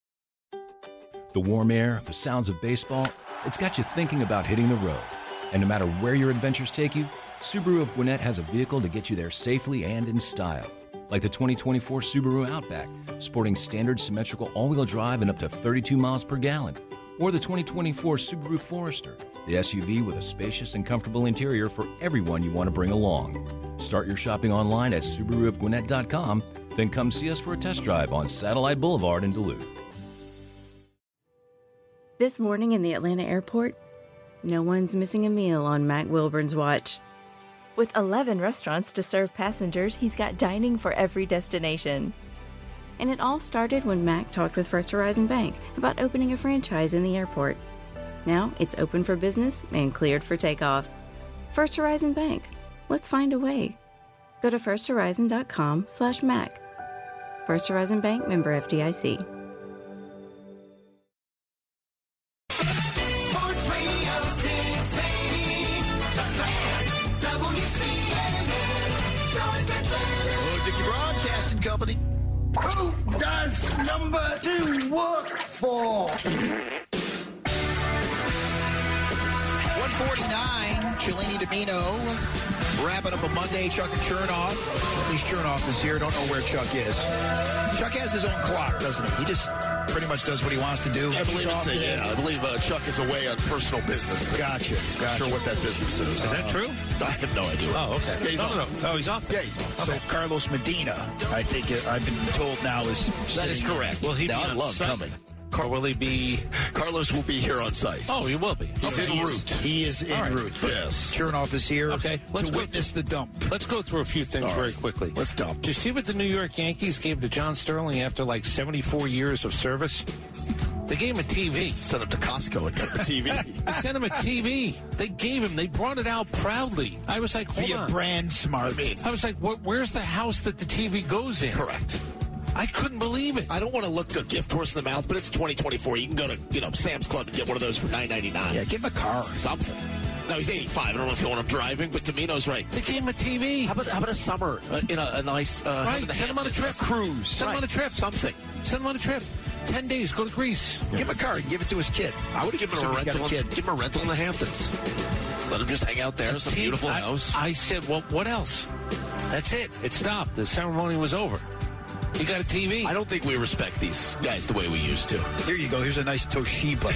The warm air, the sounds of baseball, it's got you thinking about hitting the road. And no matter where your adventures take you, Subaru of Gwinnett has a vehicle to get you there safely and in style. Like the twenty twenty-four Subaru Outback, sporting standard symmetrical all-wheel drive and up to thirty-two miles per gallon. Or the twenty twenty-four Subaru Forester, the S U V with a spacious and comfortable interior for everyone you want to bring along. Start your shopping online at Subaru of Gwinnett dot com, then come see us for a test drive on Satellite Boulevard in Duluth. This morning in the Atlanta airport, no one's missing a meal on Mac Wilburn's watch. With eleven restaurants to serve passengers, he's got dining for every destination. And it all started when Mac talked with First Horizon Bank about opening a franchise in the airport. Now it's open for business and cleared for takeoff. First Horizon Bank. Let's find a way. Go Go to firsthorizon.com slash Mac. First Horizon Bank, member F D I C. Sports Radio six eighty, The Fan, W C N N, North Atlanta. Hello, Dickey Broadcasting Company. Who does number two work for? one forty-nine, Cellini Domino. Wrapping up a Monday, Chuck and Chernoff. At least Chernoff is here. Don't know where Chuck is. Chuck has his own clock, doesn't he? He just pretty much does what he wants to do. I believe it's a, yeah, I believe uh, Chuck is away on personal business. Gotcha. Not gotcha. sure what that business is. Is that Uh, true? I have no idea. Oh, okay. Yeah, he's no, off. no, no. Oh, he's off there. Yeah, he's off. So Carlos Medina, I think it, I've been told now is That is sitting- correct. Will he now, be I on love site? coming. Or will he be... Carlos will be here on site. Oh, he will be. He's Okay. en route. He is en All right. route. But Yes. Chernoff is here Okay, let's to go witness the dump. Let's go through a few things All right. very quickly. Let's dump. Did you see what the New York Yankees gave to John Sterling after like seventy-four years of service? They gave him a T V. Sent him to Costco and got the T V. They sent him a T V. They gave him. They brought it out proudly. I was like, hold Via on. brand smart. I mean, I was like, what, where's the house that the T V goes in? correct. I couldn't believe it. I don't want to look a gift horse in the mouth, but it's twenty twenty-four. You can go to, you know, Sam's Club and get one of those for nine ninety-nine. Yeah, give him a car. Something. No, he's eighty-five. I don't know if you want him driving, but Domino's right. They gave him a T V. How about how about a summer uh, in a, a nice uh, Right, the send him on a Hamptons? trip. Cruise. Send him Right. on a trip. Something. Send him on a trip. Ten days. Go to Greece. Give him a car. Give it to his kid. I would have given him So a he's got rental. a kid. Give him a rental in the Hamptons. Let him just hang out there. Some T V beautiful I, house. I said, well, what else? That's it. It stopped. The ceremony was over. He got a T V. I don't think we respect these guys the way we used to. Here you go. Here's a nice Toshiba.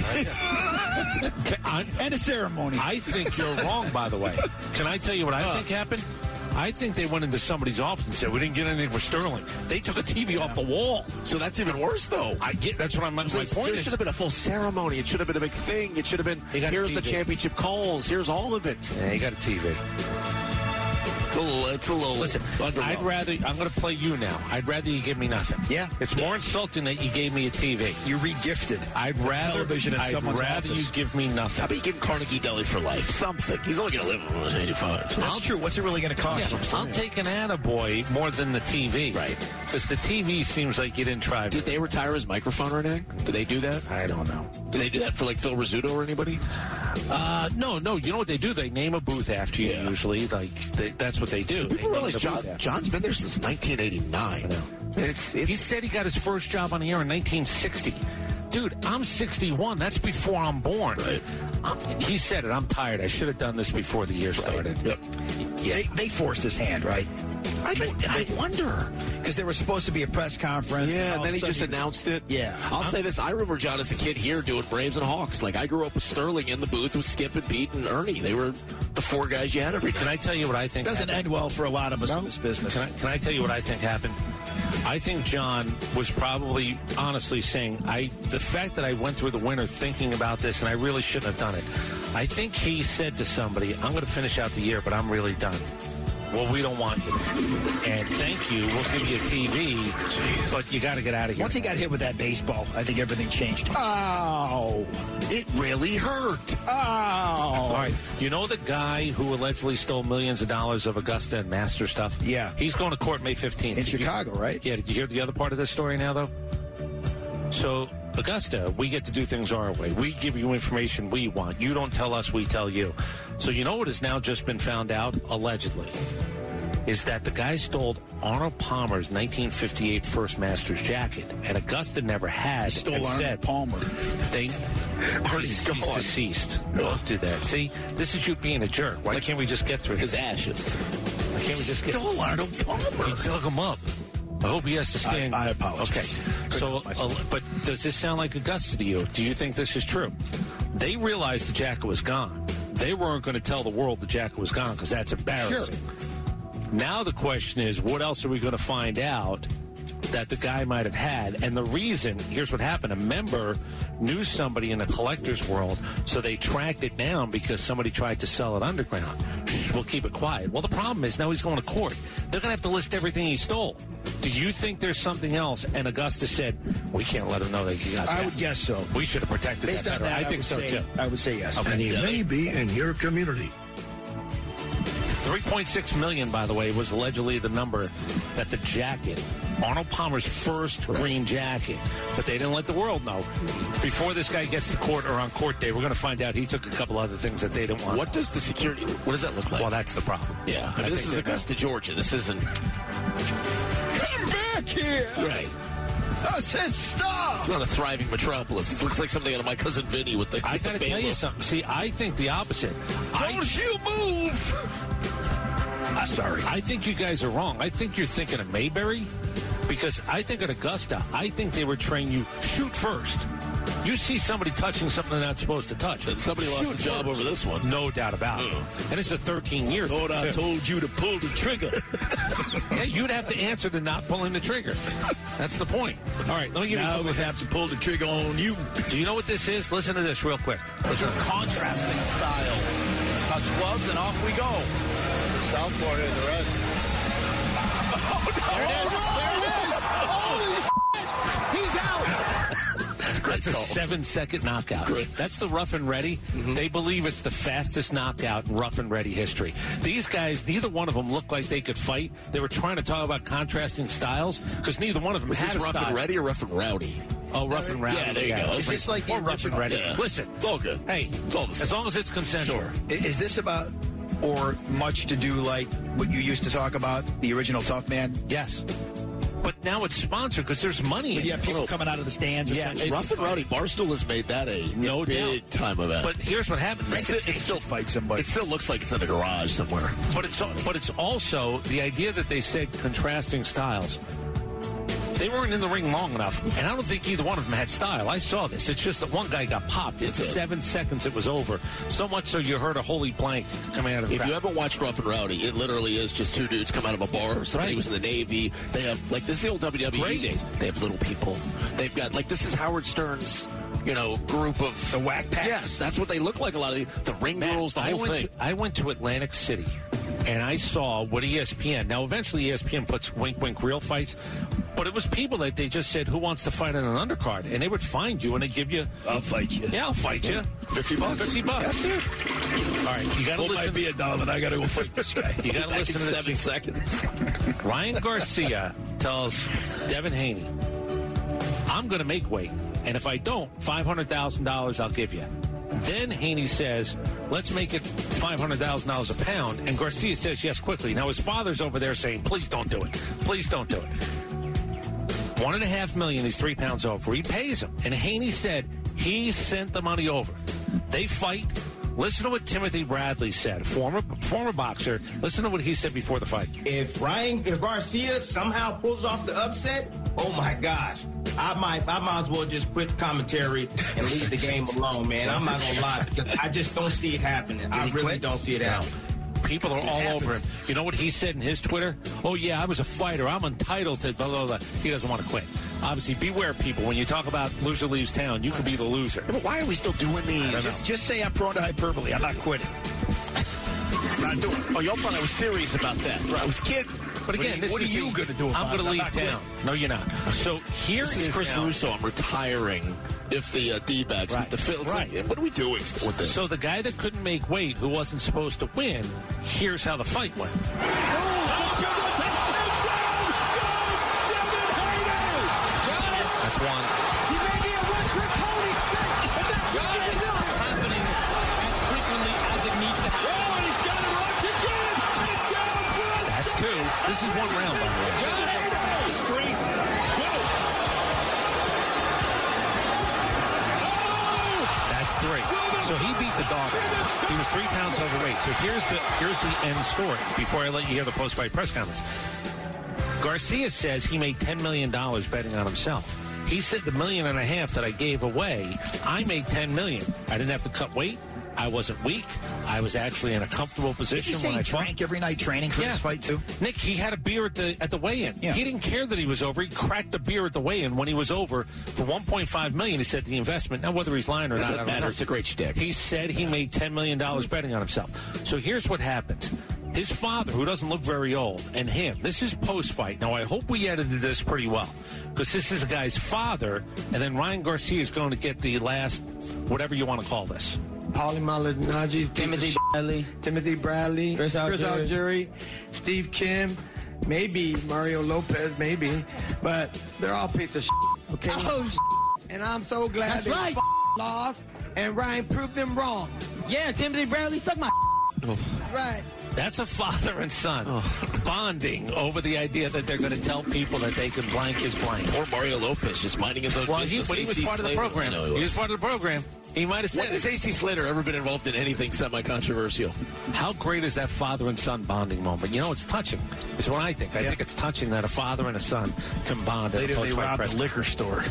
I, and a ceremony. I think you're wrong, by the way. Can I tell you what I Uh. think happened? I think they went into somebody's office and said, we didn't get anything for Sterling. They took a T V off the wall. So that's even worse, though. I get. That's what I'm. My Like, point there is. should have been a full ceremony. It should have been a big thing. It should have been, He got a here's T the V. championship calls. Here's all of it. Yeah, he got a T V. It's a little, it's a little Listen, underwhelming. I'd rather. I'm going to play you now. I'd rather you give me nothing. Yeah. It's more insulting that you gave me a T V. You re-gifted. I'd a rather. television in I'd someone's rather office. you give me How nothing. about you give Carnegie Deli for life? Something. He's only going to live when he's eighty-five. That's I'll- true. What's it really going to cost him? I'll take an attaboy more than the T V. Right. Because the T V seems like you didn't try. Did they retire his microphone or anything? Did they do that? I don't know. Did they do that for like Phil Rizzuto or anybody? Uh, no, no. You know what they do? They name a booth after you. Yeah. Usually, like they, that's what they do. They People name realize the John, booth after. John's been there since nineteen eighty-nine. It's, it's, He said he got his first job on the air in nineteen sixty. Dude, I'm sixty-one. That's before I'm born. Right. I'm, he said it. I'm tired. I should have done this before the year started. Yep. Yeah. They, they forced his hand, right? I, I wonder. Because there was supposed to be a press conference. Yeah, and all then of a he sudden just announced it. Yeah. I'll say this. I remember John as a kid here doing Braves and Hawks. Like, I grew up with Sterling in the booth with Skip and Pete and Ernie. They were the four guys you had every Can night. I tell you what I think Doesn't happened? end well for a lot of us in this business. Can I, can I tell you what I think happened? I think John was probably honestly saying, I the fact that I went through the winter thinking about this and I really shouldn't have done it. I think he said to somebody, I'm going to finish out the year, but I'm really done. Well, we don't want you. And thank you. We'll give you a T V, Jeez. But you got to get out of here. Once he got hit with that baseball, I think everything changed. Ow! It really hurt. All Ow! right. You know the guy who allegedly stole millions of dollars of Augusta and Master stuff? Yeah. He's going to court May fifteenth. In Did you- Chicago, right? Yeah. Did you hear the other part of this story now, though? So, Augusta, we get to do things our way. We give you information we want. You don't tell us, we tell you. So, you know what has now just been found out, allegedly, is that the guy stole Arnold Palmer's nineteen fifty-eight First Masters jacket, and Augusta never had. Stole and Arnold said Palmer. They, Artie's he's, he's gone. deceased. Don't do that. See, this is you being a jerk. Why can't we just get through His this? ashes. Why can't we just get? Stole Arnold Palmer. He dug him up. I hope he has to stand. I- I apologize. Okay. Couldn't So, help myself. uh, but does this sound like Augusta to you? Do you think this is true? They realized the jacket was gone. They weren't going to tell the world the jacket was gone because that's embarrassing. Now the question is, what else are we going to find out that the guy might have had? And the reason, here's what happened. A member knew somebody in the collector's world, so they tracked it down because somebody tried to sell it underground. Shh, we'll keep it quiet. Well, the problem is now he's going to court. They're going to have to list everything he stole. Do you think there's something else? And Augusta said, we can't let him know that he got that. I would guess so. We should have protected Based that on better. that, I I think would so, say, too. I would say yes. Okay. And he Yeah. may be in your community. three point six million dollars, by the way, was allegedly the number that the jacket, Arnold Palmer's first green jacket, but they didn't let the world know. Before this guy gets to court or on court day, we're going to find out he took a couple other things that they didn't want. What does the security, what does that look like? Well, that's the problem. Yeah. I mean, I this think is Augusta, Georgia. This isn't. Come back here! Right. I said stop! It's not a thriving metropolis. It looks like something out of My Cousin Vinny with the I with got to the tell you Bama. something. See, I think the opposite. Don't I, you move! I'm sorry. I think you guys are wrong. I think you're thinking of Mayberry because I think at Augusta, I think they were training you shoot first. You see somebody touching something they're not supposed to touch. And somebody lost Shoot the job first. over this one. No doubt about it. And it's a thirteen year Thought I told you to pull the trigger. Yeah, you'd have to answer to not pulling the trigger. That's the point. All right, let me give now you. Now we have to pull the trigger on you. Do you know what this is? Listen to this real quick. Listen to this. Contrasting style. Touch gloves and off we go. Southpaw in the red. Oh, no. There it is. There it is. Holy shit. He's out. That's a seven-second knockout. Great. That's the rough and ready. Mm-hmm. They believe it's the fastest knockout in rough and ready history. These guys, neither one of them looked like they could fight. They were trying to talk about contrasting styles because neither one of them Was had this a rough style. and ready or rough and rowdy? Oh, rough and rowdy. Yeah, there you go. Is this like the or rough and ready? Yeah. Listen, it's all good. Hey, it's all the same. As long as it's consensual. Sure. Is this about or much to do like what you used to talk about, the original Tough Man? Yes. But now it's sponsored because there's money in Yeah, it. people coming out of the stands. Yeah, essentially. it- Rough and Rowdy, Barstool has made that a No big doubt. time event. But here's what happened. It's, Nick. it, still fight somebody. It still looks like it's in a garage somewhere. But it's but it's also the idea that they said contrasting styles. They weren't in the ring long enough, and I don't think either one of them had style. I saw this. It's just that one guy got popped. In seven seconds, it was over. So much so you heard a holy blank coming out of the If crowd. you haven't watched Rough and Rowdy, it literally is just two dudes come out of a bar. Somebody Right. was in the Navy. They have, like, this is the old W W E great. days. They have little people. They've got, like, this is Howard Stern's, you know, group of. The Whack Pack? Yes, that's what they look like. A lot of the, the ring Matt, girls, the I whole went thing. To, I went to Atlantic City, and I saw what E S P N. Now, eventually, E S P N puts wink, wink, real fights. But it was people that they just said, who wants to fight on an undercard? And they would find you and they'd give you. I'll fight you. Yeah, I'll fight you. fifty bucks. fifty bucks. That's it. All right, you got to Well, listen. might be a dollar. I got to go fight this guy. You got to Back listen in to seven this. seconds. Ryan Garcia tells Devin Haney, I'm going to make weight. And if I don't, five hundred thousand dollars I'll give you. Then Haney says, let's make it five hundred thousand dollars a pound. And Garcia says yes quickly. Now, his father's over there saying, please don't do it. Please don't do it. One and a half million, he's three pounds over. He pays him. And Haney said he sent the money over. They fight. Listen to what Timothy Bradley said, former former boxer. Listen to what he said before the fight. If Ryan if Garcia somehow pulls off the upset, oh my gosh. I might I might as well just quit commentary and leave the game alone, man. I'm not gonna lie, because I just don't see it happening. I he really quit? don't see it happening. People are all over him. You know what he said in his Twitter? Oh, yeah, I was a fighter. I'm entitled to blah, blah, blah. He doesn't want to quit. Obviously, beware, people. When you talk about loser leaves town, you could be the loser. But why are we still doing these? Just, just say I'm prone to hyperbole. I'm not quitting. I'm not doing it. Oh, y'all thought I was serious about that. I was kidding. But again, What are you- this what is are you the- gonna do about I'm going it? to I'm leave not town. quitting. No, you're not. So here This is is Chris now- Russo. I'm retiring if the uh, D-backs Right. beat the Phillies. Right. Like, what are we doing with this? So the guy that couldn't make weight, who wasn't supposed to win, here's how the fight went. That's one. He made the electric pony sick, and that's what he's doing. Happening as frequently as it needs to happen. Oh, and he's got it locked again. And down for That's two. This is one round, by the way. straight. That's three. So he beat the dog. He was three pounds overweight. So here's the here's the end story. Before I let you hear the post-fight press conference, Garcia says he made ten million dollars betting on himself. He said the million and a half that I gave away, I made ten million. I didn't have to cut weight. I wasn't weak. I was actually in a comfortable Did position you say when I he fought. drank every night training for Yeah. this fight, too? Nick, he had a beer at the at the weigh-in. Yeah. He didn't care that he was over. He cracked a beer at the weigh-in when he was over for one point five million dollars. He said the investment. Now, whether he's lying or It not, I doesn't don't matter. know. It's a great shtick. He said he made ten million dollars betting on himself. So here's what happens. His father, who doesn't look very old, and him, this is post-fight. Now, I hope we edited this pretty well, because this is a guy's father, and then Ryan Garcia is going to get the last, whatever you want to call this. Paulie Malignaggi, Timothy Bradley, Timothy Bradley, Chris Algieri, Steve Kim, maybe Mario Lopez, maybe, but they're all piece of shit. Okay. Oh, shit. And I'm so glad That's they right. lost, and Ryan proved them wrong. Yeah, Timothy Bradley, suck my. That's right. That's a father and son bonding over the idea that they're going to tell people that they can blank his blank. Poor Mario Lopez just minding his own well, he, business. but he was A C part Slater, of the program. I know He he was was. part of the program. He might have said When has it. A C Slater ever been involved in anything semi-controversial? How great is that father and son bonding moment? You know, it's touching. Is what I think. I Yeah. think it's touching that a father and a son can bond. Later at a they post-fight robbed press the liquor store.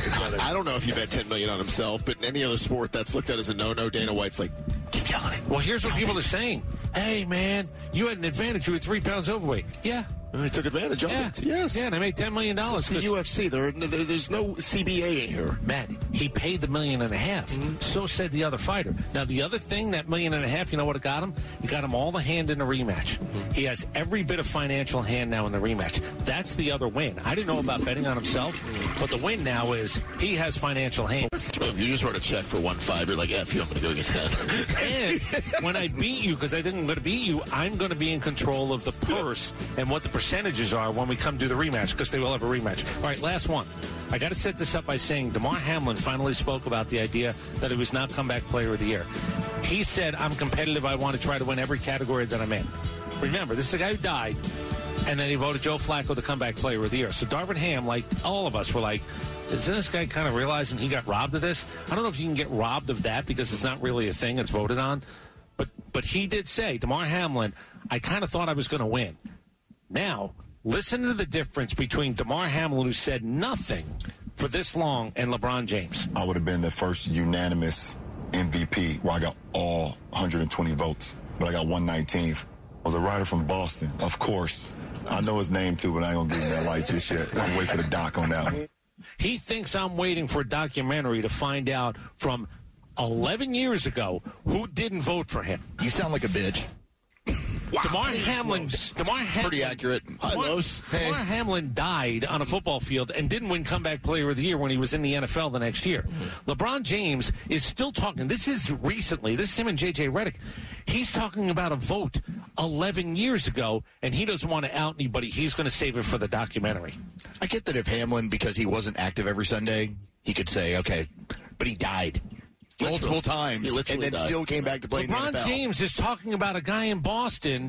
I don't know if you bet ten million dollars on himself, but in any other sport, that's looked at as a no-no. Dana White's like, keep yelling it. Well, here's what people are saying. Hey, man, you had an advantage. You were three pounds overweight. Yeah. And he took advantage of Yeah. it. Yes. Yeah, and I made ten million dollars. It's the U F C. There, there, there's no C B A in here. Matt, he paid the million and a half. Mm-hmm. So said the other fighter. Now, the other thing, that million and a half, you know what it got him? It got him all the hand in the rematch. Mm-hmm. He has every bit of financial hand now in the rematch. That's the other win. I didn't know about betting on himself, but the win now is he has financial hand. If you just wrote a check for one five, you're like, F you, I'm going to go get that. And when I beat you, because I think I'm going to beat you, I'm going to be in control of the purse and what the percentages are when we come to the rematch, because they will have a rematch. All right, last one. I got to set this up by saying Damar Hamlin finally spoke about the idea that he was not comeback player of the year. He said, I'm competitive. I want to try to win every category that I'm in. Remember, this is a guy who died, and then he voted Joe Flacco the comeback player of the year. So Darvin Ham, like all of us, were like, isn't this guy kind of realizing he got robbed of this? I don't know if you can get robbed of that because it's not really a thing. It's voted on. But but he did say, Damar Hamlin, I kind of thought I was going to win. Now, listen to the difference between Damar Hamlin, who said nothing for this long, and LeBron James. I would have been the first unanimous M V P where I got all one hundred twenty votes, but I got one nineteenth. I was a writer from Boston, of course. I know his name, too, but I ain't going to give him that light just yet. I'm waiting for the doc on that one. He thinks I'm waiting for a documentary to find out from eleven years ago who didn't vote for him. You sound like a bitch. Wow, Damar Hamlin, Damar Hamlin, pretty accurate. Hi, Damar, Los. Damar hey. Hamlin died on a football field and didn't win comeback player of the year when he was in the N F L the next year. Mm-hmm. LeBron James is still talking. This is recently. This is him and J J Redick. He's talking about a vote eleven years ago, and he doesn't want to out anybody. He's going to save it for the documentary. I get that if Hamlin, because he wasn't active every Sunday, he could say, okay, but he died. Literally. Multiple times, and then died. still came back to play in the N F L. LeBron James is talking about a guy in Boston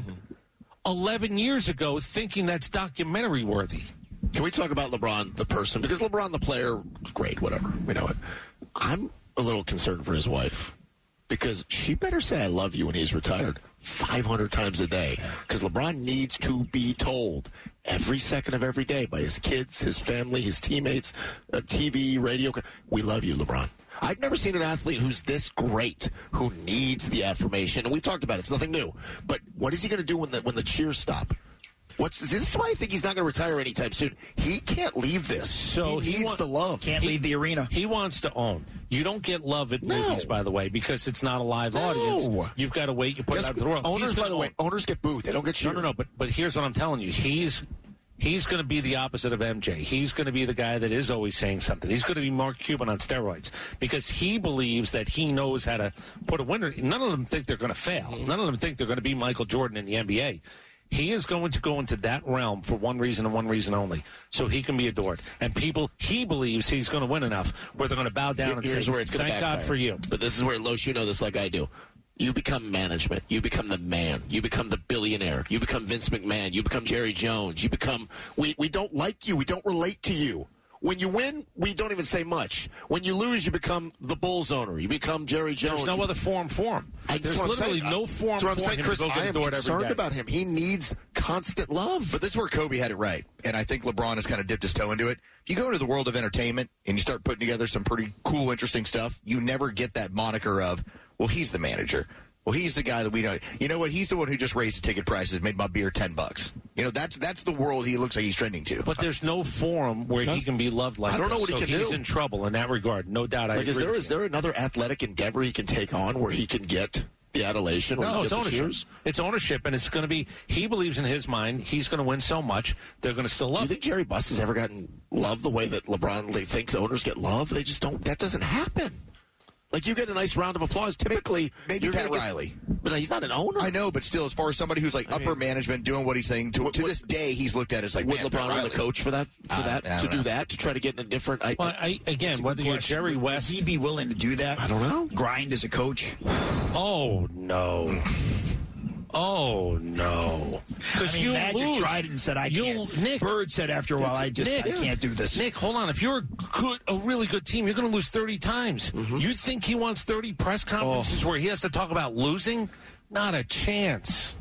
eleven years ago thinking that's documentary worthy. Can we talk about LeBron, the person? Because LeBron, the player, great, whatever. We know it. I'm a little concerned for his wife because she better say I love you when he's retired five hundred times a day, because LeBron needs to be told every second of every day by his kids, his family, his teammates, uh, T V, radio. We love you, LeBron. I've never seen an athlete who's this great, who needs the affirmation. And we've talked about it. It's nothing new. But what is he going to do when the when the cheers stop? What's this? This is why I think he's not going to retire anytime soon. He can't leave this. So he, he needs wa- the love. Can't He- leave the arena. He wants to own. You don't get love at No. movies, by the way, because it's not a live audience. You've got to wait. You put Guess it out to the world. Owners, He's by gonna the way, own- owners get booed. They don't get No, cheered. no, no. But but here's what I'm telling you. He's he's going to be the opposite of M J. He's going to be the guy that is always saying something. He's going to be Mark Cuban on steroids because he believes that he knows how to put a winner. None of them think they're going to fail. None of them think they're going to be Michael Jordan in the N B A. He is going to go into that realm for one reason and one reason only, so he can be adored. And people, he believes he's going to win enough where they're going to bow down and Here's say, where it's gonna thank God backfire. for you. But this is where, Los, you know this like I do. You become management. You become the man. You become the billionaire. You become Vince McMahon. You become Jerry Jones. You become, we, we don't like you. We don't relate to you. When you win, we don't even say much. When you lose, you become the Bulls owner. You become Jerry Jones. There's no other forum for him. I- that's There's what I'm literally saying. no forum That's what I'm for saying, him Chris. to go I get am adored every concerned day. about him. He needs constant love. But this is where Kobe had it right. And I think LeBron has kind of dipped his toe into it. If you go into the world of entertainment and you start putting together some pretty cool, interesting stuff, you never get that moniker of, well, he's the manager. Well, he's the guy that we know. You know what? He's the one who just raised the ticket prices, made my beer ten bucks. You know, that's that's the world he looks like he's trending to. But there's no forum where he can be loved like I don't know this. what he so can he's do. in trouble in that regard. No doubt. I Like, is agree there with is you. there another athletic endeavor he can take on where he can get the adulation? Or No, get it's the ownership. cheers? It's ownership, and it's going to be. He believes in his mind. He's going to win so much. They're going to still Do love you him. think Jerry Buss has ever gotten love the way that LeBron thinks owners get love? They just don't. That doesn't happen. Like, you get a nice round of applause. Typically, maybe you're Pat gonna get- Riley. But he's not an owner. I know, but still, as far as somebody who's like I upper mean- management doing what he's saying, to, What- to what- this day, he's looked at as like, Would man, LeBron Pat be the Riley. coach for that? For Uh, that? I To don't do know. that? To try to get in a different... I, Well, I, again, whether you're Jerry West... Would he be willing to do that? I don't know. Grind as a coach? Oh, no. Oh, no. I Because mean, you Magic lose. tried it and said, I You'll- can't. Nick, Bird said after a while, I just Nick, I can't do this. Nick, hold on. If you're a good, a really good team, you're going to lose thirty times. Mm-hmm. You think he wants thirty press conferences Oh. where he has to talk about losing? Not a chance.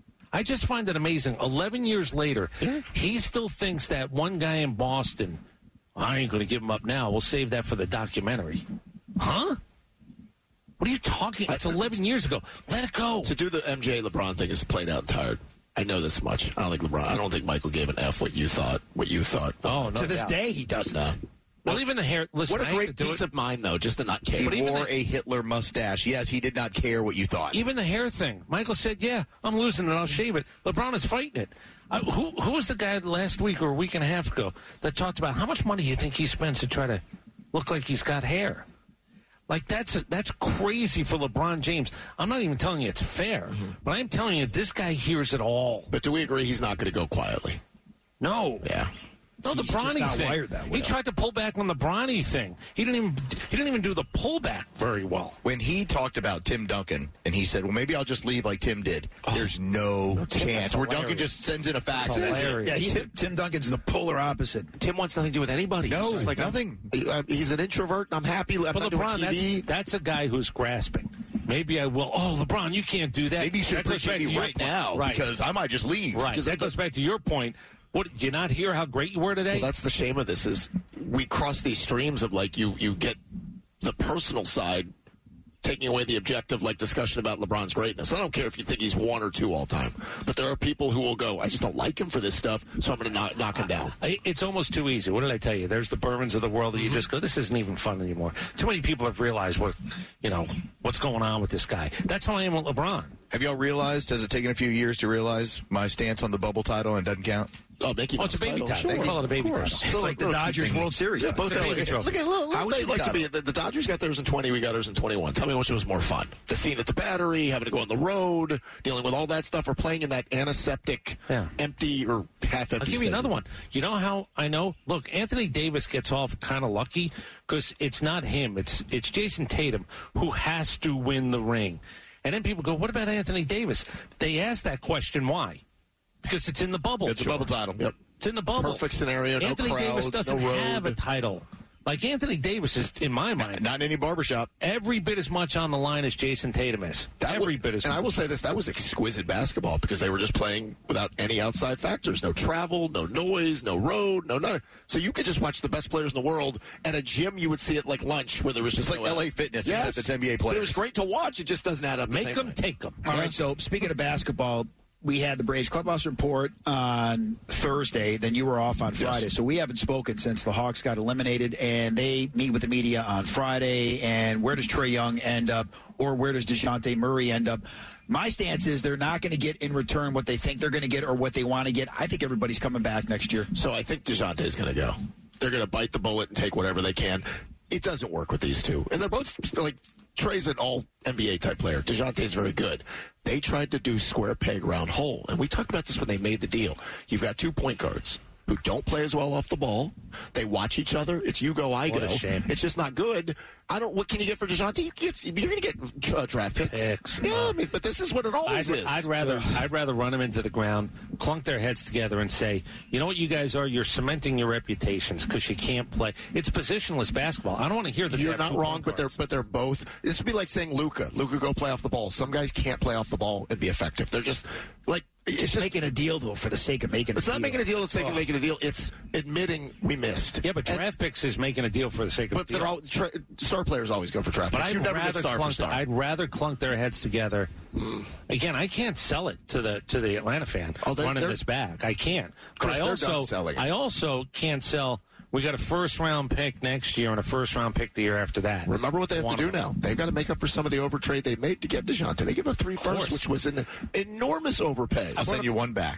I just find it amazing. eleven years later, he still thinks that one guy in Boston, I ain't going to give him up now. We'll save that for the documentary. Huh? What are you talking? It's eleven years ago. Let it go. To do the M J LeBron thing is played out and tired. I know this much. I don't think LeBron. I don't think Michael gave an F what you thought. What you thought. Oh, no to this doubt. day, he doesn't. No. Well, even the hair. Listen, What a I hate great to do piece it. of mind, though, just to not care. He But even wore the- a Hitler mustache. Yes, he did not care what you thought. Even the hair thing. Michael said, yeah, I'm losing it. I'll shave it. LeBron is fighting it. Uh, who who was the guy last week or a week and a half ago that talked about how much money you think he spends to try to look like he's got hair? Like, that's a, that's crazy for LeBron James. I'm not even telling you it's fair, but I'm telling you this guy hears it all. But do we agree he's not going to go quietly? No. Yeah. No, the He's just Bronny not thing. wired that way. He tried to pull back on the Bronny thing. He didn't even he didn't even do the pullback very well. When he talked about Tim Duncan, and he said, well, maybe I'll just leave like Tim did, there's no Tim, chance. that's Where Duncan hilarious. just sends in a fax. That's and that's it. hilarious. Yeah, he, Tim Duncan's the polar opposite. Tim wants nothing to do with anybody. No, He's just like nothing. I'm- He's an introvert, and I'm happy. I'm But not doing LeBron, T V. that's, that's a guy who's grasping. Maybe I will. Oh, LeBron, you can't do that. Maybe you should That goes back appreciate to me your right point. now Right. because I might just leave. Right. Because That goes back to your point. What, did you not hear how great you were today? Well, that's the shame of this is we cross these streams of like you you get the personal side taking away the objective like discussion about LeBron's greatness. I don't care if you think he's one or two all time, but there are people who will go, I just don't like him for this stuff, so I'm going to knock, knock him down. I- It's almost too easy. What did I tell you? There's the Bourbons of the world that you just go, this isn't even fun anymore. Too many people have realized what, you know, what's going on with this guy. That's how I am with LeBron. Have y'all realized, has it taken a few years to realize my stance on the bubble title and doesn't count? Oh, Mickey Oh, it's a baby title. Sure. We call it a baby title. It's like the Dodgers World Series. Yeah, title. both It's a L A. baby trophy. Look at little, How would you baby like to be? title. The, the Dodgers got theirs in twenty. We got ours in twenty-one. Tell me which was more fun: the scene at the Battery, having to go on the road, dealing with all that stuff, or playing in that antiseptic, Yeah. empty or half-empty. I'll give you stadium. another one. You know how I know? Look, Anthony Davis gets off kind of lucky because it's not him. It's it's Jason Tatum who has to win the ring. And then people go, what about Anthony Davis? They ask that question, why? Because it's in the bubble. It's a bubble title. Yep. It's in the bubble. Perfect scenario, no Anthony crowds, Davis doesn't no road. have a title. Like Anthony Davis is, in my mind, Not in any barbershop. every bit as much on the line as Jason Tatum is. That every wa- bit as and much. I will say this: that was exquisite basketball because they were just playing without any outside factors, no travel, no noise, no road, no nothing. So you could just watch the best players in the world at a gym you would see at like lunch where there was just It's like no- L A Fitness, Yes. except it's N B A But it players. was great to watch. It just doesn't add up. The Make same them way. take them. All right, so speaking of basketball, we had the Braves Clubhouse Report on Thursday. Then you were off on Friday. So we haven't spoken since the Hawks got eliminated, and they meet with the media on Friday. And where does Trae Young end up, or where does DeJounte Murray end up? My stance is they're not going to get in return what they think they're going to get or what they want to get. I think everybody's coming back next year. So I think DeJounte is going to go. They're going to bite the bullet and take whatever they can. It doesn't work with these two. And they're both, like, Trey's an all N B A type player. DeJounte's very good. They tried to do square peg, round hole. And we talked about this when they made the deal. You've got two point guards who don't play as well off the ball. They watch each other. It's you go, I What go. a shame. It's just not good. I don't. What can you get for DeJounte? You get, you're going to get uh, draft picks. Picks. Yeah, I mean, but this is what it I'd, always is. I'd rather I'd rather run them into the ground, clunk their heads together, and say, you know what you guys are? You're cementing your reputations because you can't play. It's positionless basketball. I don't want to hear that. they You're have not two wrong, point but they're guards. but they're both. This would be like saying Luka. Luka go play off the ball. Some guys can't play off the ball and be effective. They're just like it's Just, just. making a deal, though, for the sake of making a It's deal. not making a deal. It's sake of Oh. making a deal. It's admitting we missed. Yeah, but draft picks is making a deal for the sake of But a deal. they're all tra- star players always go for draft But picks. I'd You never get rather star for clunk. star. I'd rather clunk their heads together. Again, I can't sell it to the to the Atlanta fan Oh, they're- running they're- this back. I can't. But Chris, I they're also done selling it. I also can't sell. We got a first round pick next year and a first round pick the year after that. Remember what they have One to do of them. now. They've got to make up for some of the overtrade they made to get DeJounte. They give up three course. firsts, which was an enormous overpay. I'll send you one back.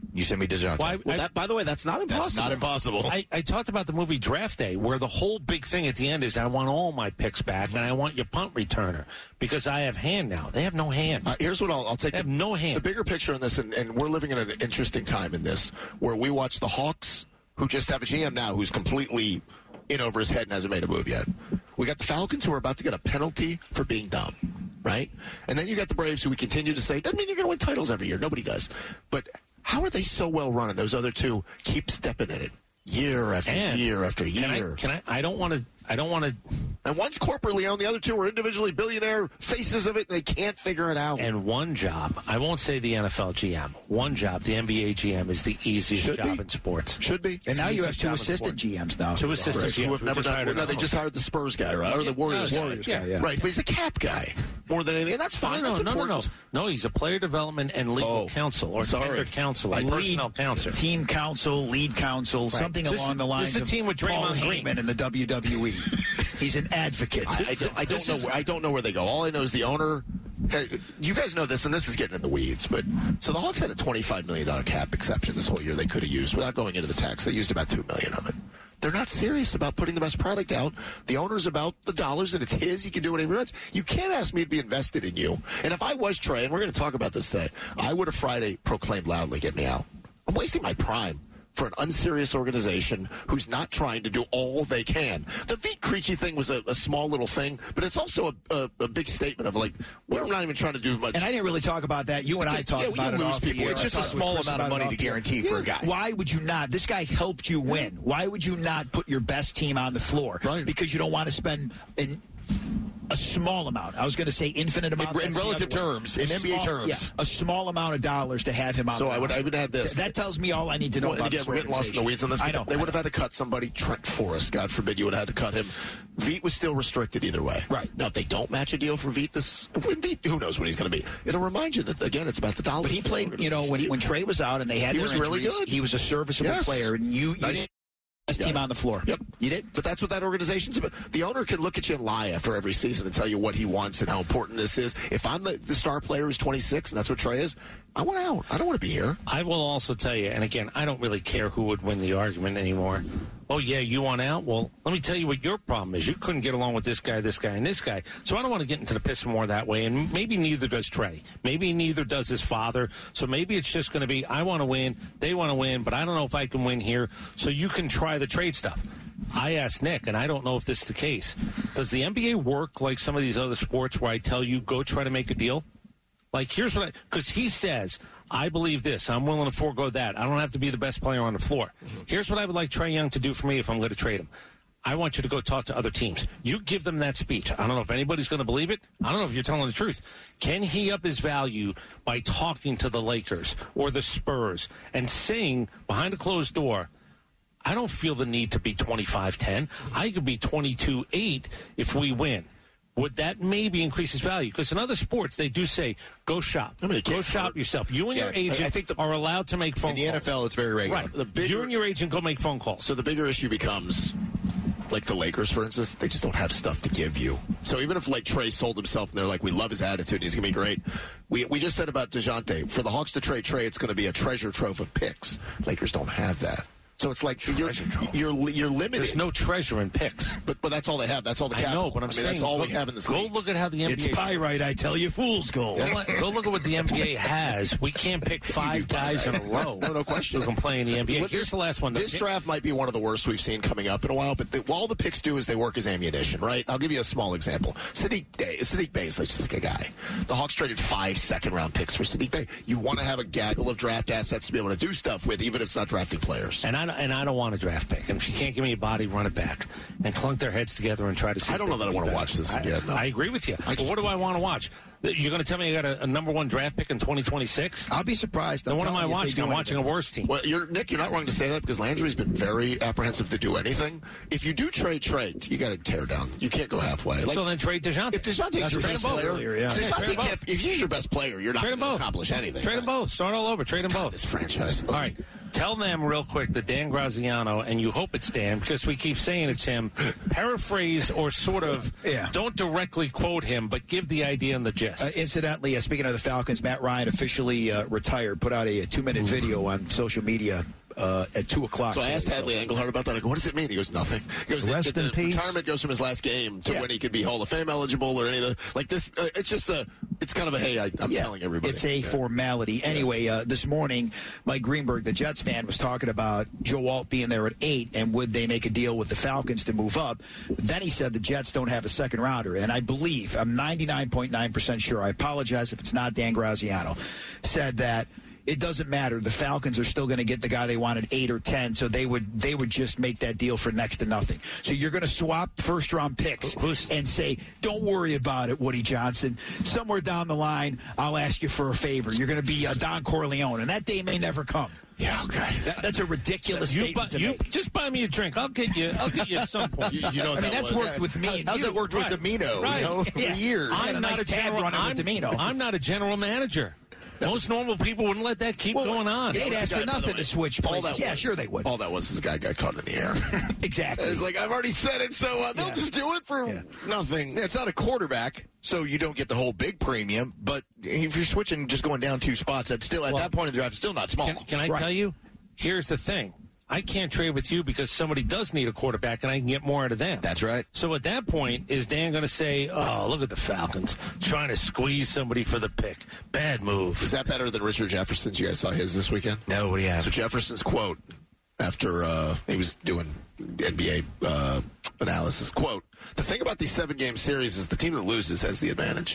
You send me DeJounte. Why- Well, I- that, by the way, that's not impossible. That's not impossible. I, I talked about the movie Draft Day, where the whole big thing at the end is I want all my picks back, and I want your punt returner because I have hand now. They have no hand. Uh, here's what I'll, I'll take. They have the, no hand. The bigger picture in this, and, and we're living in an interesting time in this, where we watch the Hawks, who just have a G M now who's completely in over his head and hasn't made a move yet. We got the Falcons, who are about to get a penalty for being dumb, right? And then you got the Braves, who we continue to say, doesn't mean you're going to win titles every year. Nobody does. But how are they so well run? And those other two keep stepping in it year after And year after Can year. I? Can I? I don't want to. I don't want to. And one's corporately owned, the other two are individually billionaire faces of it, and they can't figure it out. And one job, I won't say the N F L G M, one job, the N B A G M is the easiest Should job be. in sports. Should be. And now you have Easiest two job in assistant sports. G Ms now. Two assistant Right, G Ms. who have We never just done, hired well, no, they another just hired the Spurs guy, right? Or the Warriors, Yeah, Warriors yeah. guy, yeah. Right, but he's a cap guy more than anything. And that's fine. No, that's no, no, no, no. important. No, he's a player development and legal Oh, counsel or sorry. tender counsel, like Lead- personnel counsel. team counsel, lead counsel, something This- along the this lines is a of team with Paul Draymond Green. Heyman in the W W E. He's an advocate. I, I don't, I This don't is- know. Where, I don't know where they go. All I know is the owner. Hey, you guys know this, and this is getting in the weeds. But so the Hawks had a twenty-five million dollars cap exception this whole year. They could have used without going into the tax. They used about two million of it. They're not serious about putting the best product out. The owner's about the dollars, and it's his. He can do whatever he wants. You can't ask me to be invested in you. And if I was Trey, and we're going to talk about this today, I would have Friday proclaimed loudly, "Get me out." I'm wasting my prime for an unserious organization who's not trying to do all they can. The Veet Krejci thing was a, a small little thing, but it's also a, a, a big statement of like, we're not even trying to do much. And I didn't really talk about that. You and I Just- talked yeah, we about can it lose off the people. air. It's I just a talked with small Chris amount of about it money off to the air. guarantee for a guy. Why would you not? This guy helped you win. Why would you not put your best team on the floor? Right. Because you don't want to spend an, a small amount. I was going to say infinite amount. In- in That's the relative other way. terms, in A N B A small- terms. yeah, a small amount of dollars to have him on. So the I would- roster. I would add this. That tells me all I need to know Well, and about again, this we're getting lost in the organization. weeds on this. I but know. They I would have know. had to cut somebody. Trent Forrest, God forbid you would have had to cut him. Veet was still restricted either way. Right. Now, if they don't match a deal for Veet, this Veet, who knows what he's going to be? It'll remind you that, again, it's about the dollars. But he played, you know, when, when Trey was out and they had He their was really injuries, good. he was a serviceable Yes. player. And you, you Nice. didn't best team Yeah. on the floor. Yep. You did? But that's what that organization's about. The owner can look at you and lie after every season and tell you what he wants and how important this is. If I'm the, the star player who's twenty-six, and that's what Trey is, I want out. I don't want to be here. I will also tell you, and again, I don't really care who would win the argument anymore. Oh, yeah, you want out? Well, let me tell you what your problem is. You couldn't get along with this guy, this guy, and this guy. So I don't want to get into the piss more that way, and maybe neither does Trey. Maybe neither does his father. So maybe it's just going to be, I want to win, they want to win, but I don't know if I can win here, so you can try the trade stuff. I asked Nick, and I don't know if this is the case. Does the N B A work like some of these other sports where I tell you, go try to make a deal? Like, here's what I, because he says, I believe this. I'm willing to forego that. I don't have to be the best player on the floor. Here's what I would like Trae Young to do for me if I'm going to trade him. I want you to go talk to other teams. You give them that speech. I don't know if anybody's going to believe it. I don't know if you're telling the truth. Can he up his value by talking to the Lakers or the Spurs and saying behind a closed door, I don't feel the need to be twenty-five ten. I could be twenty-two eight if we win. Would that maybe increase his value? Because in other sports, they do say, go shop. Go shop yourself. You and Yeah, your agent I think the- are allowed to make phone In the calls. N F L, it's very regular. Right. The bigger- you and your agent go make phone calls. So the bigger issue becomes, like the Lakers, for instance, they just don't have stuff to give you. So even if, like, Trey sold himself and they're like, we love his attitude and he's going to be great. We we just said about DeJounte, for the Hawks to trade Trey, it's going to be a treasure trove of picks. Lakers don't have that. So it's like you're, you're you're limited. There's no treasure in picks. But but that's all they have. That's all the I capital. know, but I'm I mean, saying that's all go, we have in this go league. look at how the N B A. It's pyrite, I tell you, fool's gold. Go, let- go look at what the N B A has. We can't pick five guys in a row. No, no question. Who can play in the N B A. Look, Here's this- the last one. This draft might be one of the worst we've seen coming up in a while, but the, all the picks do is they work as ammunition, right? I'll give you a small example. Sadiq Day, Sadiq Bey is like, just like a guy. The Hawks traded five second-round picks for Sadiq Bey. You want to have a gaggle of draft assets to be able to do stuff with, even if it's not drafting players. And I and I don't want a draft pick. And if you can't give me a body, run it back and clunk their heads together and try to. See I don't know that I want to watch this I, again. No. I agree with you. I But what do I want to watch? You're going to tell me I got a, a number one draft pick in twenty twenty-six? I'll be surprised. Then I'm what am I telling you if they watching? do I'm watching a anything. worse team. Well, you're, Nick, you're not wrong to say that because Landry's been very apprehensive to do anything. If you do trade trade, you got to tear down. You can't go halfway. Like, so then trade DeJounte. if DeJounte's your Trade best them both. player, Earlier, yeah. if Yeah, trade DeJounte them both. can't, if he's your best player, you're not Trade going them to both. accomplish anything. Trade them right? both. Start all over. Trade them God, both. This franchise. All right. Tell them real quick that Dan Graziano, and you hope it's Dan because we keep saying it's him, paraphrase or sort of yeah. don't directly quote him, but give the idea and the gist. Uh, incidentally, uh, speaking of the Falcons, Matt Ryan officially uh, retired, put out a, a two-minute video on social media uh, at two o'clock. So I asked today, Hadley so. Engelhardt about that. I go, what does it mean? He goes, nothing. He goes, Rest the, the in peace. retirement goes from his last game to Yeah. when he could be Hall of Fame eligible or any of the, like this. Uh, it's just a, it's kind of a, hey, I, I'm Yeah, telling everybody. It's a Yeah. formality. Anyway, uh, this morning, Mike Greenberg, the Jets fan, was talking about Joe Alt being there at eight, and would they make a deal with the Falcons to move up? Then he said the Jets don't have a second rounder, and I believe, I'm ninety-nine point nine percent sure, I apologize if it's not Dan Graziano, said that it doesn't matter. The Falcons are still going to get the guy they wanted eight or ten, so they would they would just make that deal for next to nothing. So you're going to swap first round picks and say, don't worry about it, Woody Johnson. Somewhere down the line, I'll ask you for a favor. You're going to be uh, Don Corleone, and that day may never come. Yeah, okay. That, that's a ridiculous You, statement bu- to you make. just buy me a drink. I'll get you. I'll get you at some point. You, you know what I mean, that that's was? worked with me and How's you. it worked Right. with Domino, Right. you know, Yeah. for years? had a I'm nice not a tab general. running I'm, with Domino. I'm not a general manager. Most normal people wouldn't let that keep Well, going on. They'd ask for nothing to switch All places. that Yeah, was- sure they would. All that was is a guy got caught in the air. Exactly. It's like, I've already said it, so uh, they'll Yeah. just do it for Yeah. nothing. Yeah, it's not a quarterback, so you don't get the whole big premium. But if you're switching, just going down two spots, that's still at Well, that point in the draft, still not small. Can, can I Right. tell you? Here's the thing. I can't trade with you because somebody does need a quarterback and I can get more out of them. That's right. So at that point, is Dan going to say, oh, look at the Falcons trying to squeeze somebody for the pick? Bad move. Is that better than Richard Jefferson's? You guys saw his this weekend? No, what do you have? So Jefferson's quote after uh, he was doing N B A uh, analysis, quote, the thing about these seven-game series is the team that loses has the advantage.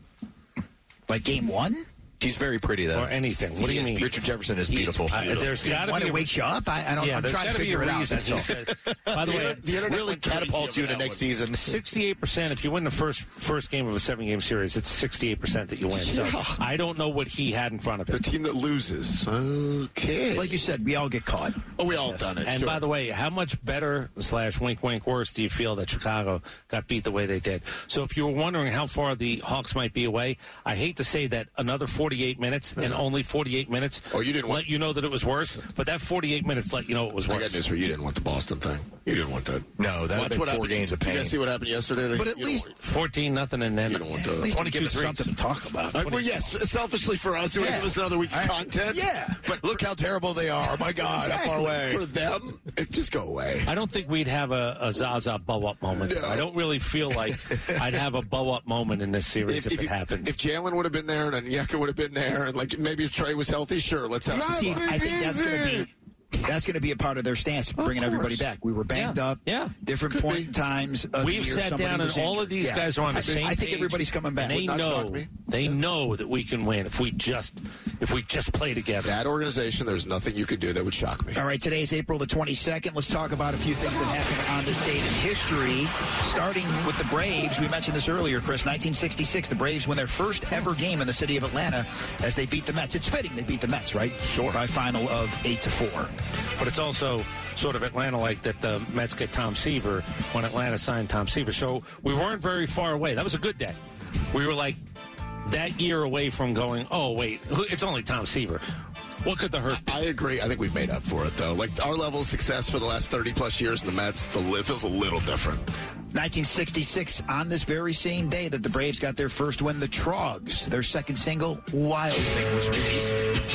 Like game one? He's very pretty, though. Or anything. What do you He is mean? Richard Jefferson is He is beautiful. Uh, there's got to When be it a, wakes you up? I, I don't yeah, I'm there's trying to gotta be figure a it out. reason. That's He all. said, by the way, The internet really went crazy catapults you over into that next one. season. sixty-eight percent, if you win the first first game of a seven-game series, it's sixty-eight percent that you win. So Yeah. I don't know what he had in front of The him. team that loses. Okay. Like you said, we all get caught. oh, we all done it. And sure. by the way, how much better slash wink wink worse do you feel that Chicago got beat the way they did? So if you were wondering how far the Hawks might be away, I hate to say that another forty-eight minutes and only forty-eight minutes Oh, you didn't want- let you know that it was worse, but that forty-eight minutes let you know it was I got worse. news for you. You didn't want the Boston thing. You didn't want that. No, that would Watch have been what four happened. games of Did you pain. guys see what happened yesterday? But at You least- don't- fourteen nothing and then You don't want to- At least twenty-two give us threes. something to talk about. Uh, well, yes, selfishly for us, it would Yeah. give us another week of I- content. yeah. But Look how terrible they are. My God, how far away. for them, it just go away. I don't think we'd have a, a Zaza bow up moment. No. I don't really feel like I'd have a bow up moment in this series if, it you- happened. if Jalen would have been there and Onyeka would have been there, and like maybe if Trey was healthy, sure, let's have some. See, I think that's going to be that's going to be a part of their stance, bringing everybody back. We were banged Yeah. up, Yeah. different Could point be. in times. Of the We've year sat somebody down and was all injured. of these Yeah. guys are on the I think, same I think page, everybody's coming back. And they Would not shock know, me. they know that we can win if we just if we just play together. That organization, there's nothing you could do that would shock me. All right, today's April the twenty-second. Let's talk about a few things that happened on this date in history. Starting with the Braves, we mentioned this earlier, Chris. nineteen sixty-six, the Braves win their first ever game in the city of Atlanta as they beat the Mets. It's fitting they beat the Mets, right? Sure. By a final of eight to four. But it's also sort of Atlanta-like that the Mets get Tom Seaver when Atlanta signed Tom Seaver. So we weren't very far away. That was a good day. We were like that year away from going, oh, wait, it's only Tom Seaver. What could the hurt be? I agree. I think we've made up for it, though. Like, our level of success for the last thirty-plus years in the Mets, it's a li- feels a little different. nineteen sixty-six, on this very same day that the Braves got their first win, the Trogs, their second single, Wild Thing, was released.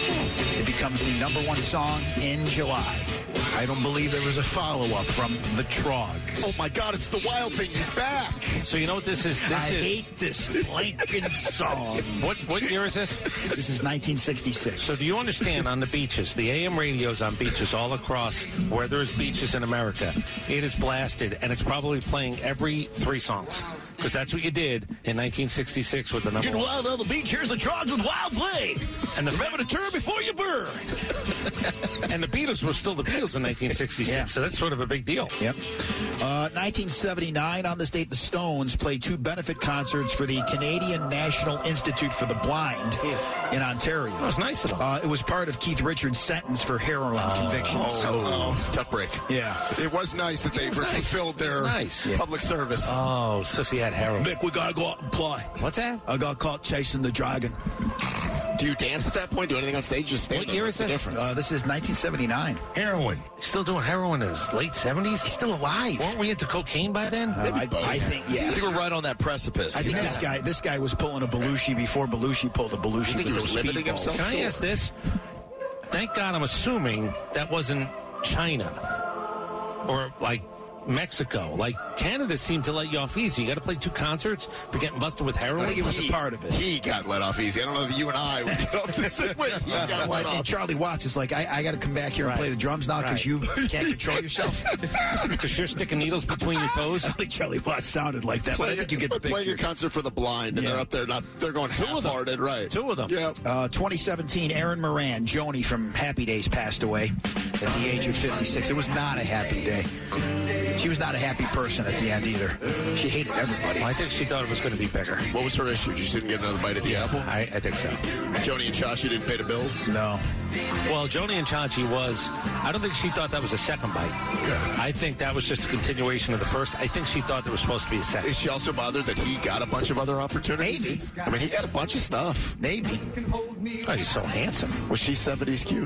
It becomes the number one song in July. I don't believe there was a follow-up from the Trogs. Oh, my God, it's the Wild Thing. He's back. So you know what this is? This I is hate this blanking song. what what year is this? This is nineteen sixty-six. So do you understand on the beaches, the A M radios on beaches all across where there's beaches in America, it is blasted and it's probably playing every three songs. Because that's what you did in nineteen sixty-six with the number Getting one. wild on the beach. Here's the Trogs with Wild Thing. And the Remember to turn before you burn. And the Beatles were still the Beatles in nineteen sixty-six, Yeah. so that's sort of a big deal. Yep. Uh, nineteen seventy-nine, on this date, the Stones played two benefit concerts for the Canadian National Institute for the Blind in Ontario. That was nice of them. Uh, it was part of Keith Richards' sentence for heroin convictions. Oh, tough break. Yeah. It was nice that they was nice. fulfilled their Nice. public service. Oh, it's because he had heroin. Mick, we gotta go out and play. What's that? I got caught chasing the dragon. Do you dance at that point? Do anything on stage? Just stand What there? year What's is the this? difference? Uh, this is nineteen seventy-nine. Heroin. He's still doing heroin in his late seventies? He's still alive. Weren't we into cocaine by then? Uh, I, I think, yeah. I think we're right on that precipice. I think Yeah. this guy this guy was pulling a Belushi before Belushi pulled a Belushi. You think with he was those limiting speedballs. himself? Can I ask this? Thank God I'm assuming that wasn't China or like Mexico. Like Canada seemed to let you off easy. You got to play two concerts for getting busted with heroin. I think it was a part of it. He got let off easy. I don't know if you and I would get off the same way. He got Well, let I think off. Charlie Watts is like, I, I got to come back here and Right. play the drums now because Right. you can't control yourself. Because you're sticking needles between your toes. I think Charlie Watts sounded like that. But I Playing, think you get the playing picture. a concert for the blind, and Yeah. they're up there not. They're going Two of them. half-hearted, right? Two of them. Yeah. Uh, twenty seventeen, Aaron Moran, Joni from Happy Days, passed away at the age of fifty-six. It was not a happy day. She was not a happy person at the end either. She hated everybody. I think she thought it was going to be bigger. What was her issue? She didn't get another bite at the apple. I, I think so. Joni and Chachi didn't pay the bills. No. Well, Joni and Chachi was, I don't think she thought that was a second bite. I think that was just a continuation of the first. I think she thought there was supposed to be a second. Is she also bothered that he got a bunch of other opportunities? Maybe. I mean, he got a bunch of stuff. Maybe. Oh, he's so handsome. Was she seventies cute?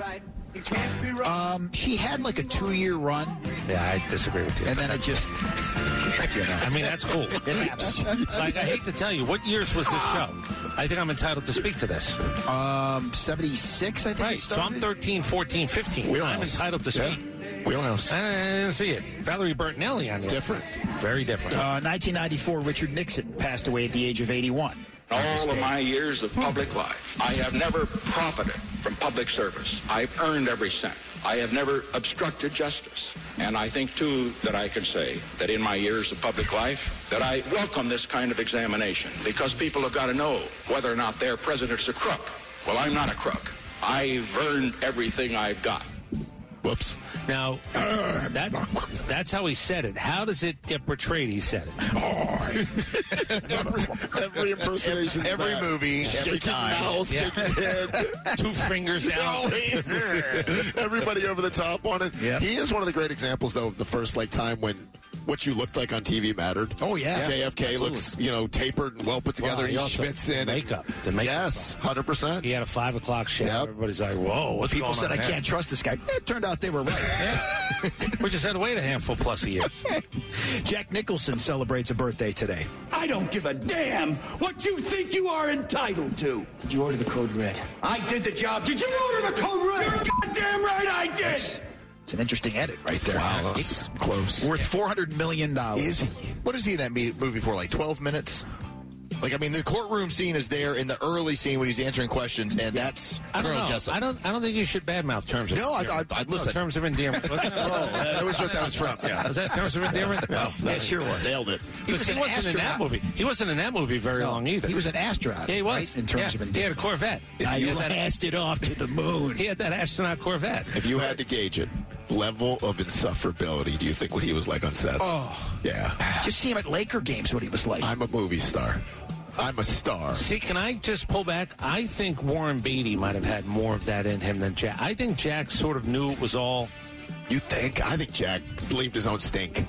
Um, she had like a two-year run, Yeah, I disagree with you. and then it just, you know. I mean, that's cool. It happens. Like, I hate to tell you, what years was this show? I think I'm entitled to speak to this. Um, seventy-six, I think. Right, it so I'm started. thirteen, fourteen, fifteen. I'm Wheelhouse. entitled to speak. Yeah. Wheelhouse. I didn't see it. Valerie Bertinelli on the Different. Very different. Uh, nineteen ninety-four, Richard Nixon passed away at the age of eighty-one. All of my years of public life, I have never profited from public service. I've earned every cent. I have never obstructed justice. And I think, too, that I can say that in my years of public life, that I welcome this kind of examination because people have got to know whether or not their president's a crook. Well, I'm not a crook. I've earned everything I've got. Whoops. Now, that that's how he said it. How does it get portrayed? He said it. every, every impersonation, Every that. movie, every shaking time. mouth, Yeah. shaking head. Two fingers out. Always. Everybody over the top on it. Yep. He is one of the great examples, though, of the first like time when what you looked like on T V mattered. Oh, yeah. J F K Absolutely. looks, you know, tapered and well put together. Well, and he also- schwitz in. Makeup. The makeup. Yes, one hundred percent. He had a five o'clock show. Yep. Everybody's like, whoa, what's People going said, on I there? can't trust this guy. It turned out they were right. We just had to wait a handful plus of years. Jack Nicholson celebrates a birthday today. I don't give a damn what you think you are entitled to. Did you order the code red? I did the job. Did you order the code red? You're goddamn right I did. It's an interesting edit right there. Wow, that's close. Worth four hundred million dollars. Is he? What is he in that me- movie for? Like twelve minutes? Like, I mean, the courtroom scene is there in the early scene when he's answering questions, and that's I don't Colonel know. Jessup. I don't. I don't think you should badmouth terms of No, I- endearment. I- I- listen. No, terms of endearment. Wasn't it? Oh, that was what that was from. Yeah. Was that terms of endearment? No, Yeah, it sure was. Nailed it. He was Because he, an wasn't in that astronaut. movie. He wasn't in that movie very No, long either. He was an astronaut. Yeah, he was. Right? In terms Yeah, of he had a Corvette. I He had that- blasted off to the moon. He had that astronaut Corvette. If you had to gauge it, level of insufferability, do you think what he was like on sets? Oh. Yeah. Just see him at Laker games, what he was like. I'm a movie star. I'm a star. See, can I just pull back? I think Warren Beatty might have had more of that in him than Jack. I think Jack sort of knew it was all. You think? I think Jack believed his own stink.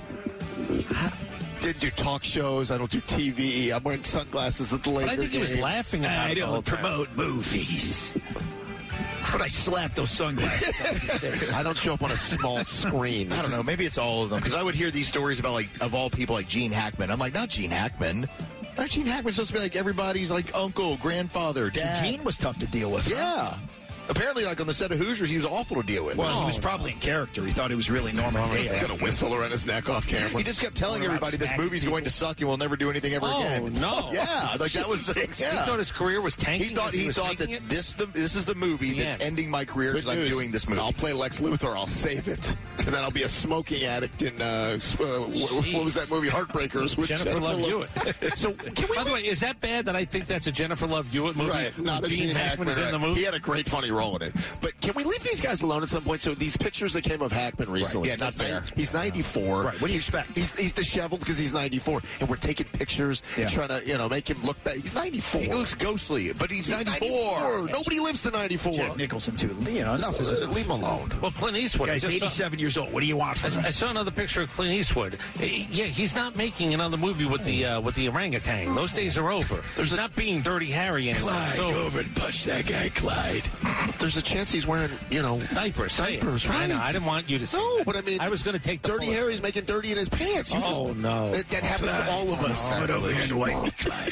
Didn't do talk shows. I don't do T V. I'm wearing sunglasses at the Lakers. But I think he was game. laughing about I it the whole don't time. promote movies. But I slapped those sunglasses off his face. I don't show up on a small screen. I don't know. Maybe it's all of them. Because I would hear these stories about, like, of all people, like Gene Hackman. I'm like, not Gene Hackman. Not Gene Hackman's supposed to be like everybody's, like, uncle, grandfather, dad. Gene was tough to deal with. Yeah. Apparently, like, on the set of Hoosiers, he was awful to deal with. Well, he was probably in character. He thought he was really Norman He's Dale. got a whistle around his neck off camera. He just kept telling Going around everybody this smacking movie's going to suck and we'll never do anything ever Oh, again. no. Yeah, like that was. The, He yeah. thought his career was tanking. He thought as he, was thought that making it? this the this is the movie that's Yeah. ending my career Good because I'm news. doing this movie. I'll play Lex Luthor. I'll save it, and then I'll be a smoking addict in uh, s- uh, wh- what was that movie, Heartbreakers? With Jennifer Love Lo- Hewitt. So, by the way, is that bad that I think that's a Jennifer Love Hewitt movie? Right, not a Gene Gene Hackman Hackman. is in the right. movie. He had a great funny rolling it. But can we leave these guys alone at some point? So these pictures that came of Hackman recently. Right. Yeah, not fair. He's ninety-four. Right. What do you expect? He's, he's disheveled because he's ninety-four. And we're taking pictures Yeah. and trying to, you know, make him look bad. He's ninety-four. He looks ghostly, but he's, He's ninety-four. ninety-four. Nobody lives to ninety-four. Jack Nicholson, too. You know, enough is enough. Leave him alone. Well, Clint Eastwood. Guy's I just saw- eighty-seven years old. What do you want from I, him? I saw another picture of Clint Eastwood. Eh, Yeah, he's not making another movie with the uh, with the orangutan. Those days are over. There's not being Dirty Harry anymore. Clyde, So- go over and punch that guy, Clyde. There's a chance he's wearing, you know, diapers. say it. diapers, right? I know. I didn't want you to see. No, that. but I mean, I was going to take the Dirty full- Harry's making dirty in his pants. You Oh, just, no. That, that happens to all of us. Oh, over here and wipe me,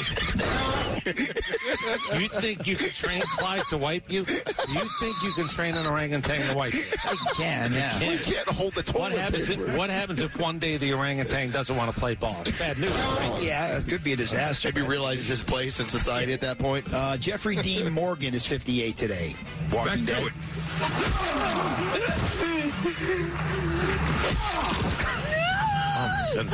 You think you can train Clyde to wipe you? Do you think you can train an orangutan to wipe you? I can, yeah. You We can't hold the toilet What happens, if, paper. what happens if one day the orangutan doesn't want to play ball? It's bad news. Right? Yeah, it could be a disaster. Maybe realizes his place in society at that point. Uh, Jeffrey Dean Morgan is fifty-eight today. Walking Dead. Oh, my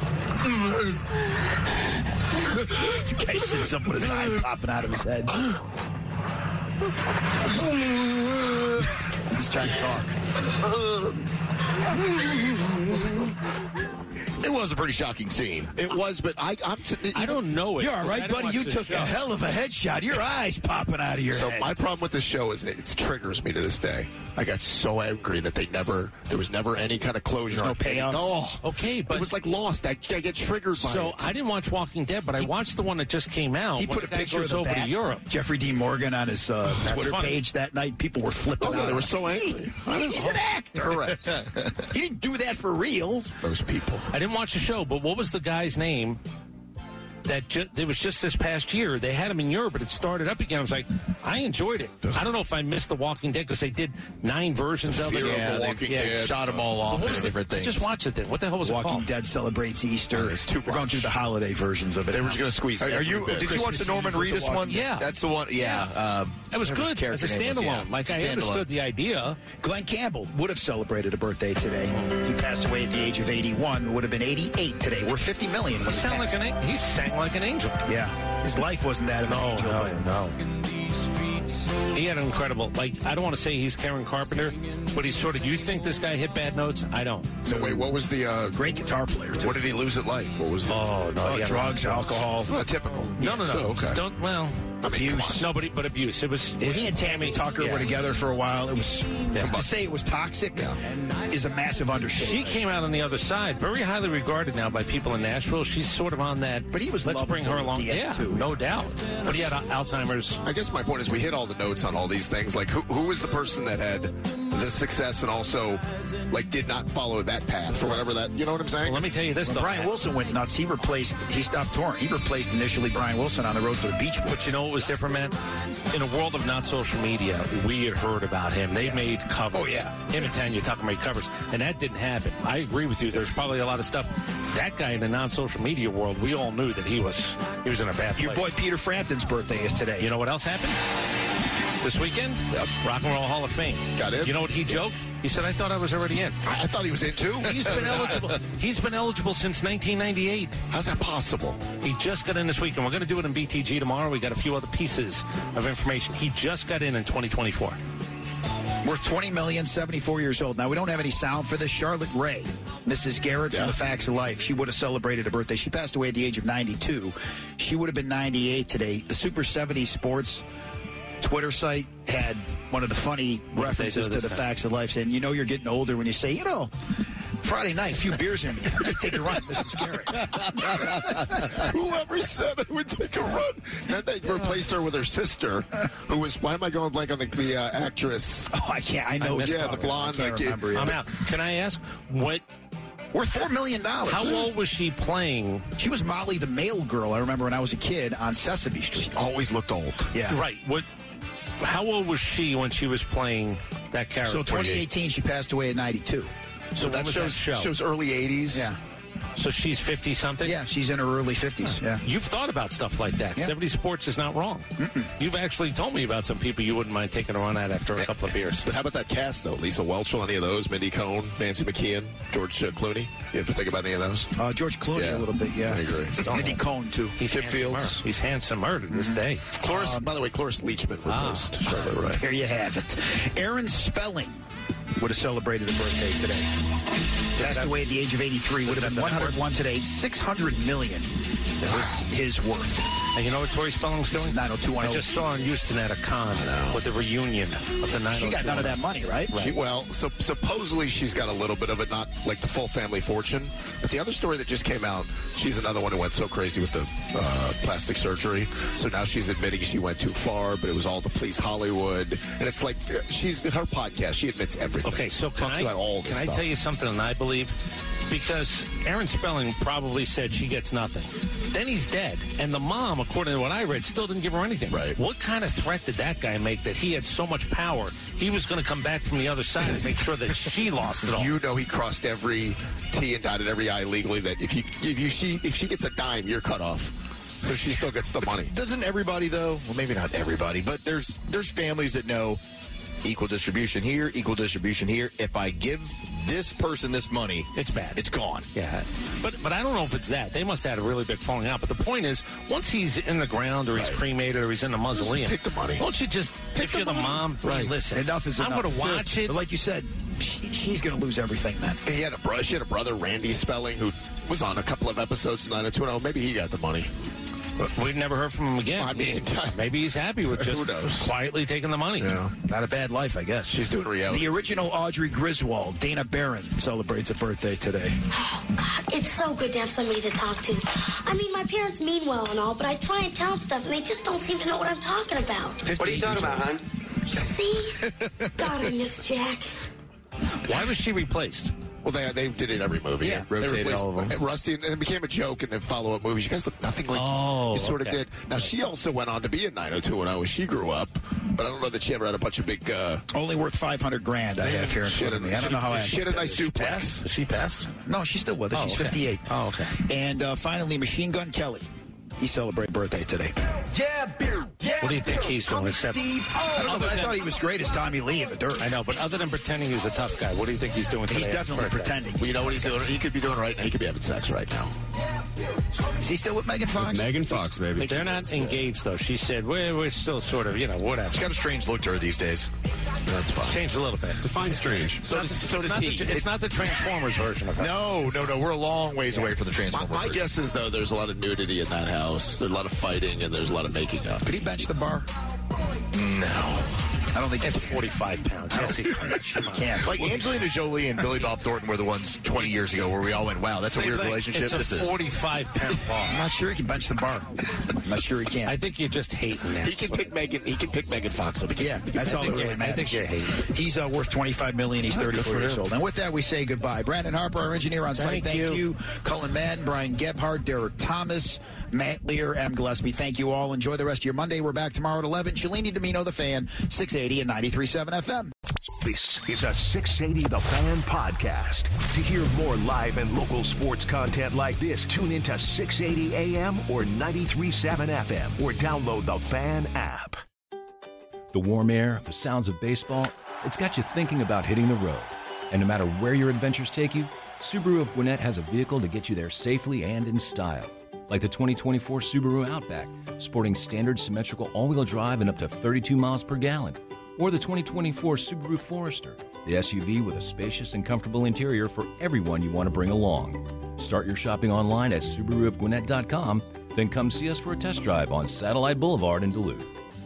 goodness. This guy sits up with his eye popping out of his head. He's trying to talk. It was a pretty shocking scene. It was, but I, I'm. T- I don't know it. You're all because I right, didn't buddy. watch You the took show. a hell of a headshot. Your eyes popping out of your So head. my problem with this show is it, it triggers me to this day. I got so angry that they never, there was never any kind of closure. There's no on payoff? Oh, Okay, but it was like Lost. I, I get triggered by so it. I didn't watch Walking Dead, but I watched the one that just came out. He when put a the guy picture goes of the over bat. to Europe. Jeffrey Dean Morgan on his uh, That's Twitter funny. page that night. People were flipping Oh, yeah, out. they were so angry. He- He's an actor. Correct. He didn't do that for real. Those people. I didn't watch the show, but what was the guy's name? That ju- it was just this past year. They had him in Europe, but it started up again. I was like, I enjoyed it. I don't know if I missed The Walking Dead because they did nine versions of Fear it. of Yeah, the they Walking yeah. Dead. Shot them all What off was and the- different things. Just watch it then. What the hell was it Walking called? Dead celebrates Easter. It's too We're going much. through the holiday versions of it. They were now. just going to squeeze Are, are every you? bit. Did you watch the Norman Christmas Eve with Reedus The one? Walking Dead. That's the one. Yeah. Um, It was whatever his good as a character name was, standalone. yeah. Like I Standalone. understood the idea. Glenn Campbell would have celebrated a birthday today. He passed away at the age of eighty-one. Would have been eighty-eight today. We're fifty million. He when sound like passed. an an- he sang like an angel. Yeah, his life wasn't that of an No, angel. no, but no. He had an incredible, like, I don't want to say he's Karen Carpenter, but he's sort of, you think this guy hit bad notes? I don't. So wait, what was the? Uh, Great guitar player too. what did he lose at life? What was the? Oh, no. Oh, yeah, drugs, alcohol, Well, typical. No, no, no. So, okay. Don't, well, abuse. no, but, but abuse. It was. Well, he and Tammy Tucker yeah. were together for a while. It was Yeah. to say it was toxic is a massive She understatement. came out on the other side, very highly regarded now by people in Nashville. She's sort of on that. But he was let's bring her lovable along. at the end, Yeah, too. no doubt. But he had Alzheimer's. I guess my point is we hit all the notes on all these things. Like, who, who was the person that had the success and also, like, did not follow that path for whatever that, you know what I'm saying? Well, let me tell you this, When though. Brian Wilson went nuts, he replaced, he stopped touring. He replaced initially Brian Wilson on the road for the Beach Boys. But you know what was different, man? In a world of not social media, we had heard about him. They made covers. Oh, yeah. Him and Tanya Tucker made covers. And that didn't happen. I agree with you. There's probably a lot of stuff. That guy in the non-social media world, we all knew that he was he was in a bad place. Your boy Peter Frampton's birthday is today. You know what else happened? This weekend? Yep. Rock and Roll Hall of Fame. Got in. You know what he joked? He said, I thought I was already in. I, I thought he was in too. He's been eligible. He's been eligible since nineteen ninety-eight. How's that possible? He just got in this weekend. We're going to do it in B T G tomorrow. We got a few other pieces of information. He just got in in twenty twenty-four. Worth twenty million, seventy-four years old. Now, we don't have any sound for this. Charlotte Ray, Missus Garrett Yeah. from The Facts of Life. She would have celebrated a birthday. She passed away at the age of ninety-two. She would have been ninety-eight today. The Super seventies Sports Twitter site had one of the funny What did they references do to this The time? Facts of Life, saying, you know you're getting older when you say, you know, Friday night, a few beers in me. I might take a run, Missus Garrett. Whoever said I would take a run? Then they replaced her with her sister, who was, why am I going blank on the, the uh, actress? Oh, I can't. I know. I missed Yeah, it. the blonde. I can't like, it- remember it. I'm out. Can I ask what? Worth four million dollars. How old was she playing? She was Molly the Mail Girl, I remember when I was a kid, on Sesame Street. Always looked old. Yeah. Right. What? How old was she when she was playing that character? So twenty eighteen, she passed away at ninety-two. So that when was shows that show? shows early eighties. Yeah. So she's fifty-something? Yeah, she's in her early fifties, yeah. You've thought about stuff like that. Yeah. seventy Sports is not wrong. Mm-mm. You've actually told me about some people you wouldn't mind taking a run at after a couple of beers. But how about that cast, though? Lisa Welch, any of those? Mindy Cohn, Nancy McKeon, George uh, Clooney? You ever think about any of those? Uh, George Clooney Yeah. a little bit, yeah. I agree. Mindy Cohn, too. He's Kip handsomer. Fields. He's handsomer to this day. Cloris, by the way, Cloris Leachman replaced Ah. Charlotte Wright. There you have it. Aaron Spelling would have celebrated a birthday today. Passed away at the age of eighty-three. Would have been one hundred one today. six hundred million was his worth. And you know what Tori Spelling's doing? nine oh two one oh. I just saw her in Houston at a con with the reunion of the nine oh two one oh. She got none of that money, right? She, well, so supposedly she's got a little bit of it, not like the full family fortune. But the other story that just came out, she's another one who went so crazy with the uh, plastic surgery. So now she's admitting she went too far, but it was all to please Hollywood. And it's like, she's in her podcast, she admits everything. Okay, so can Talks I, about all this can I stuff. tell you something that I believe? Because Aaron Spelling probably said she gets nothing. Then he's dead. And the mom, according to what I read, still didn't give her anything. Right. What kind of threat did that guy make that he had so much power? He was going to come back from the other side and make sure that she lost it all. You know he crossed every T and dotted every I legally, that if you if you she if she gets a dime, you're cut off. So she still gets the money. Doesn't everybody, though? Well, maybe not everybody, but there's there's families that know equal distribution here, equal distribution here. If I give this person this money, it's bad. It's gone. Yeah. But but I don't know if it's that. They must have had a really big falling out. But the point is, once he's in the ground or he's Right. cremated or he's in the mausoleum, Take the money. Won't you just, Take if the you're the money. mom, Right. listen, Enough is I'm enough. going to That's watch it. But like you said, she, she's going to lose everything then. He had a bro- she had a brother, Randy Spelling, who was on a couple of episodes of nine oh two one oh. Maybe he got the money. We've never heard from him again. I mean, maybe he's happy with who just knows? quietly taking the money. Yeah. Not a bad life, I guess. She's doing reality. The original Audrey Griswold, Dana Barron, celebrates a birthday today. Oh, God, it's so good to have somebody to talk to. I mean, my parents mean well and all, but I try and tell them stuff, and they just don't seem to know what I'm talking about. What are you talking about, hon? See? God, I miss Jack. Why was she replaced? Well, they they did it every movie. Yeah, they rotated replaced all of them. Rusty, and it became a joke in the follow-up movies. You guys look nothing like Oh, you sort okay. of did. Now, she also went on to be in nine oh two one oh as she grew up, but I don't know that she ever had a bunch of big... Uh, Only worth five hundred grand I have here in She front had of a- me. I don't she- know how I she had a nice duplex. Pass? Is she passed? No, she's still with us. Oh, She's okay. fifty-eight. Oh, okay. And uh, finally, Machine Gun Kelly. He celebrated birthday today. Yeah, beer. Yeah, What do you think he's doing? Except, I don't know, but I thought he was great as Tommy Lee in The Dirt. I know, but other than pretending he's a tough guy, what do you think he's doing today? He's on his definitely birthday? pretending. Well, you know what he's doing? He could be doing right now. He could be having sex right now. Is he still with Megan Fox? Megan Fox, baby. They're not engaged, though. She said, we're, we're still sort of, you know, whatever. She's got a strange look to her these days. That's fine. Changed a little bit. Define strange. So It's does, not so the- does it's he. not the- It's not the Transformers version of her. No, no, no. We're a long ways away from the My, Transformer. my version. guess is, though, there's a lot of nudity in that house. There's a lot of fighting, and there's a lot of making up. Could he bench the bar? No. I don't think It's he can. forty-five pounds. Yes, he can. He can't. Like Angelina Jolie and Billy Bob Thornton were the ones twenty years ago where we all went, wow, that's a Same weird thing. relationship. It's a this is. forty-five pound bar. I'm not sure he can bench the bar. I'm not sure he can. I think you're just hating that. He can pick Megan. He can pick Megan Fox up again. Yeah, that's I all that think really you're- I matters. think you're hating. He's uh, worth twenty-five million dollars. He's thirty-four years old. And with that, we say goodbye. Brandon Harper, our engineer on site. Thank Thank you. you. Cullen Madden, Brian Gebhardt, Derek Thomas, Matt Lear, Adam Gillespie. Thank you all. Enjoy the rest of your Monday. We're back tomorrow at eleven. Shalini Domino, The Fan, six eighty and ninety-three point seven F M. This is a six eighty The Fan podcast. To hear more live and local sports content like this, tune into six eighty A M or ninety-three point seven F M or download the Fan app. The warm air, the sounds of baseball, it's got you thinking about hitting the road. And no matter where your adventures take you, Subaru of Gwinnett has a vehicle to get you there safely and in style. Like the twenty twenty-four Subaru Outback, sporting standard symmetrical all-wheel drive and up to thirty-two miles per gallon. Or the twenty twenty-four Subaru Forester, the S U V with a spacious and comfortable interior for everyone you want to bring along. Start your shopping online at Subaru of Gwinnett dot com, then come see us for a test drive on Satellite Boulevard in Duluth.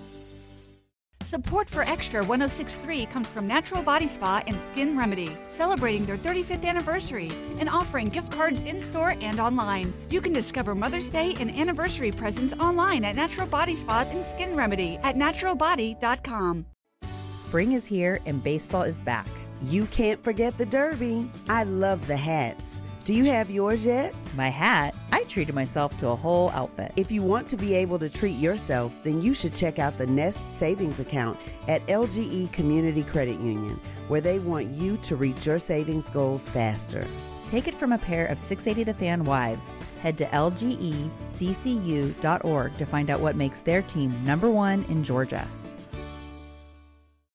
Support for Extra one oh six point three comes from Natural Body Spa and Skin Remedy, celebrating their thirty-fifth anniversary and offering gift cards in-store and online. You can discover Mother's Day and anniversary presents online at Natural Body Spa and Skin Remedy at natural body dot com. Spring is here and baseball is back. You can't forget the Derby. I love the hats. Do you have yours yet? My hat? I treated myself to a whole outfit. If you want to be able to treat yourself, then you should check out the Nest Savings Account at L G E Community Credit Union, where they want you to reach your savings goals faster. Take it from a pair of six eighty The Fan wives. Head to L G E C C U dot org to find out what makes their team number one in Georgia.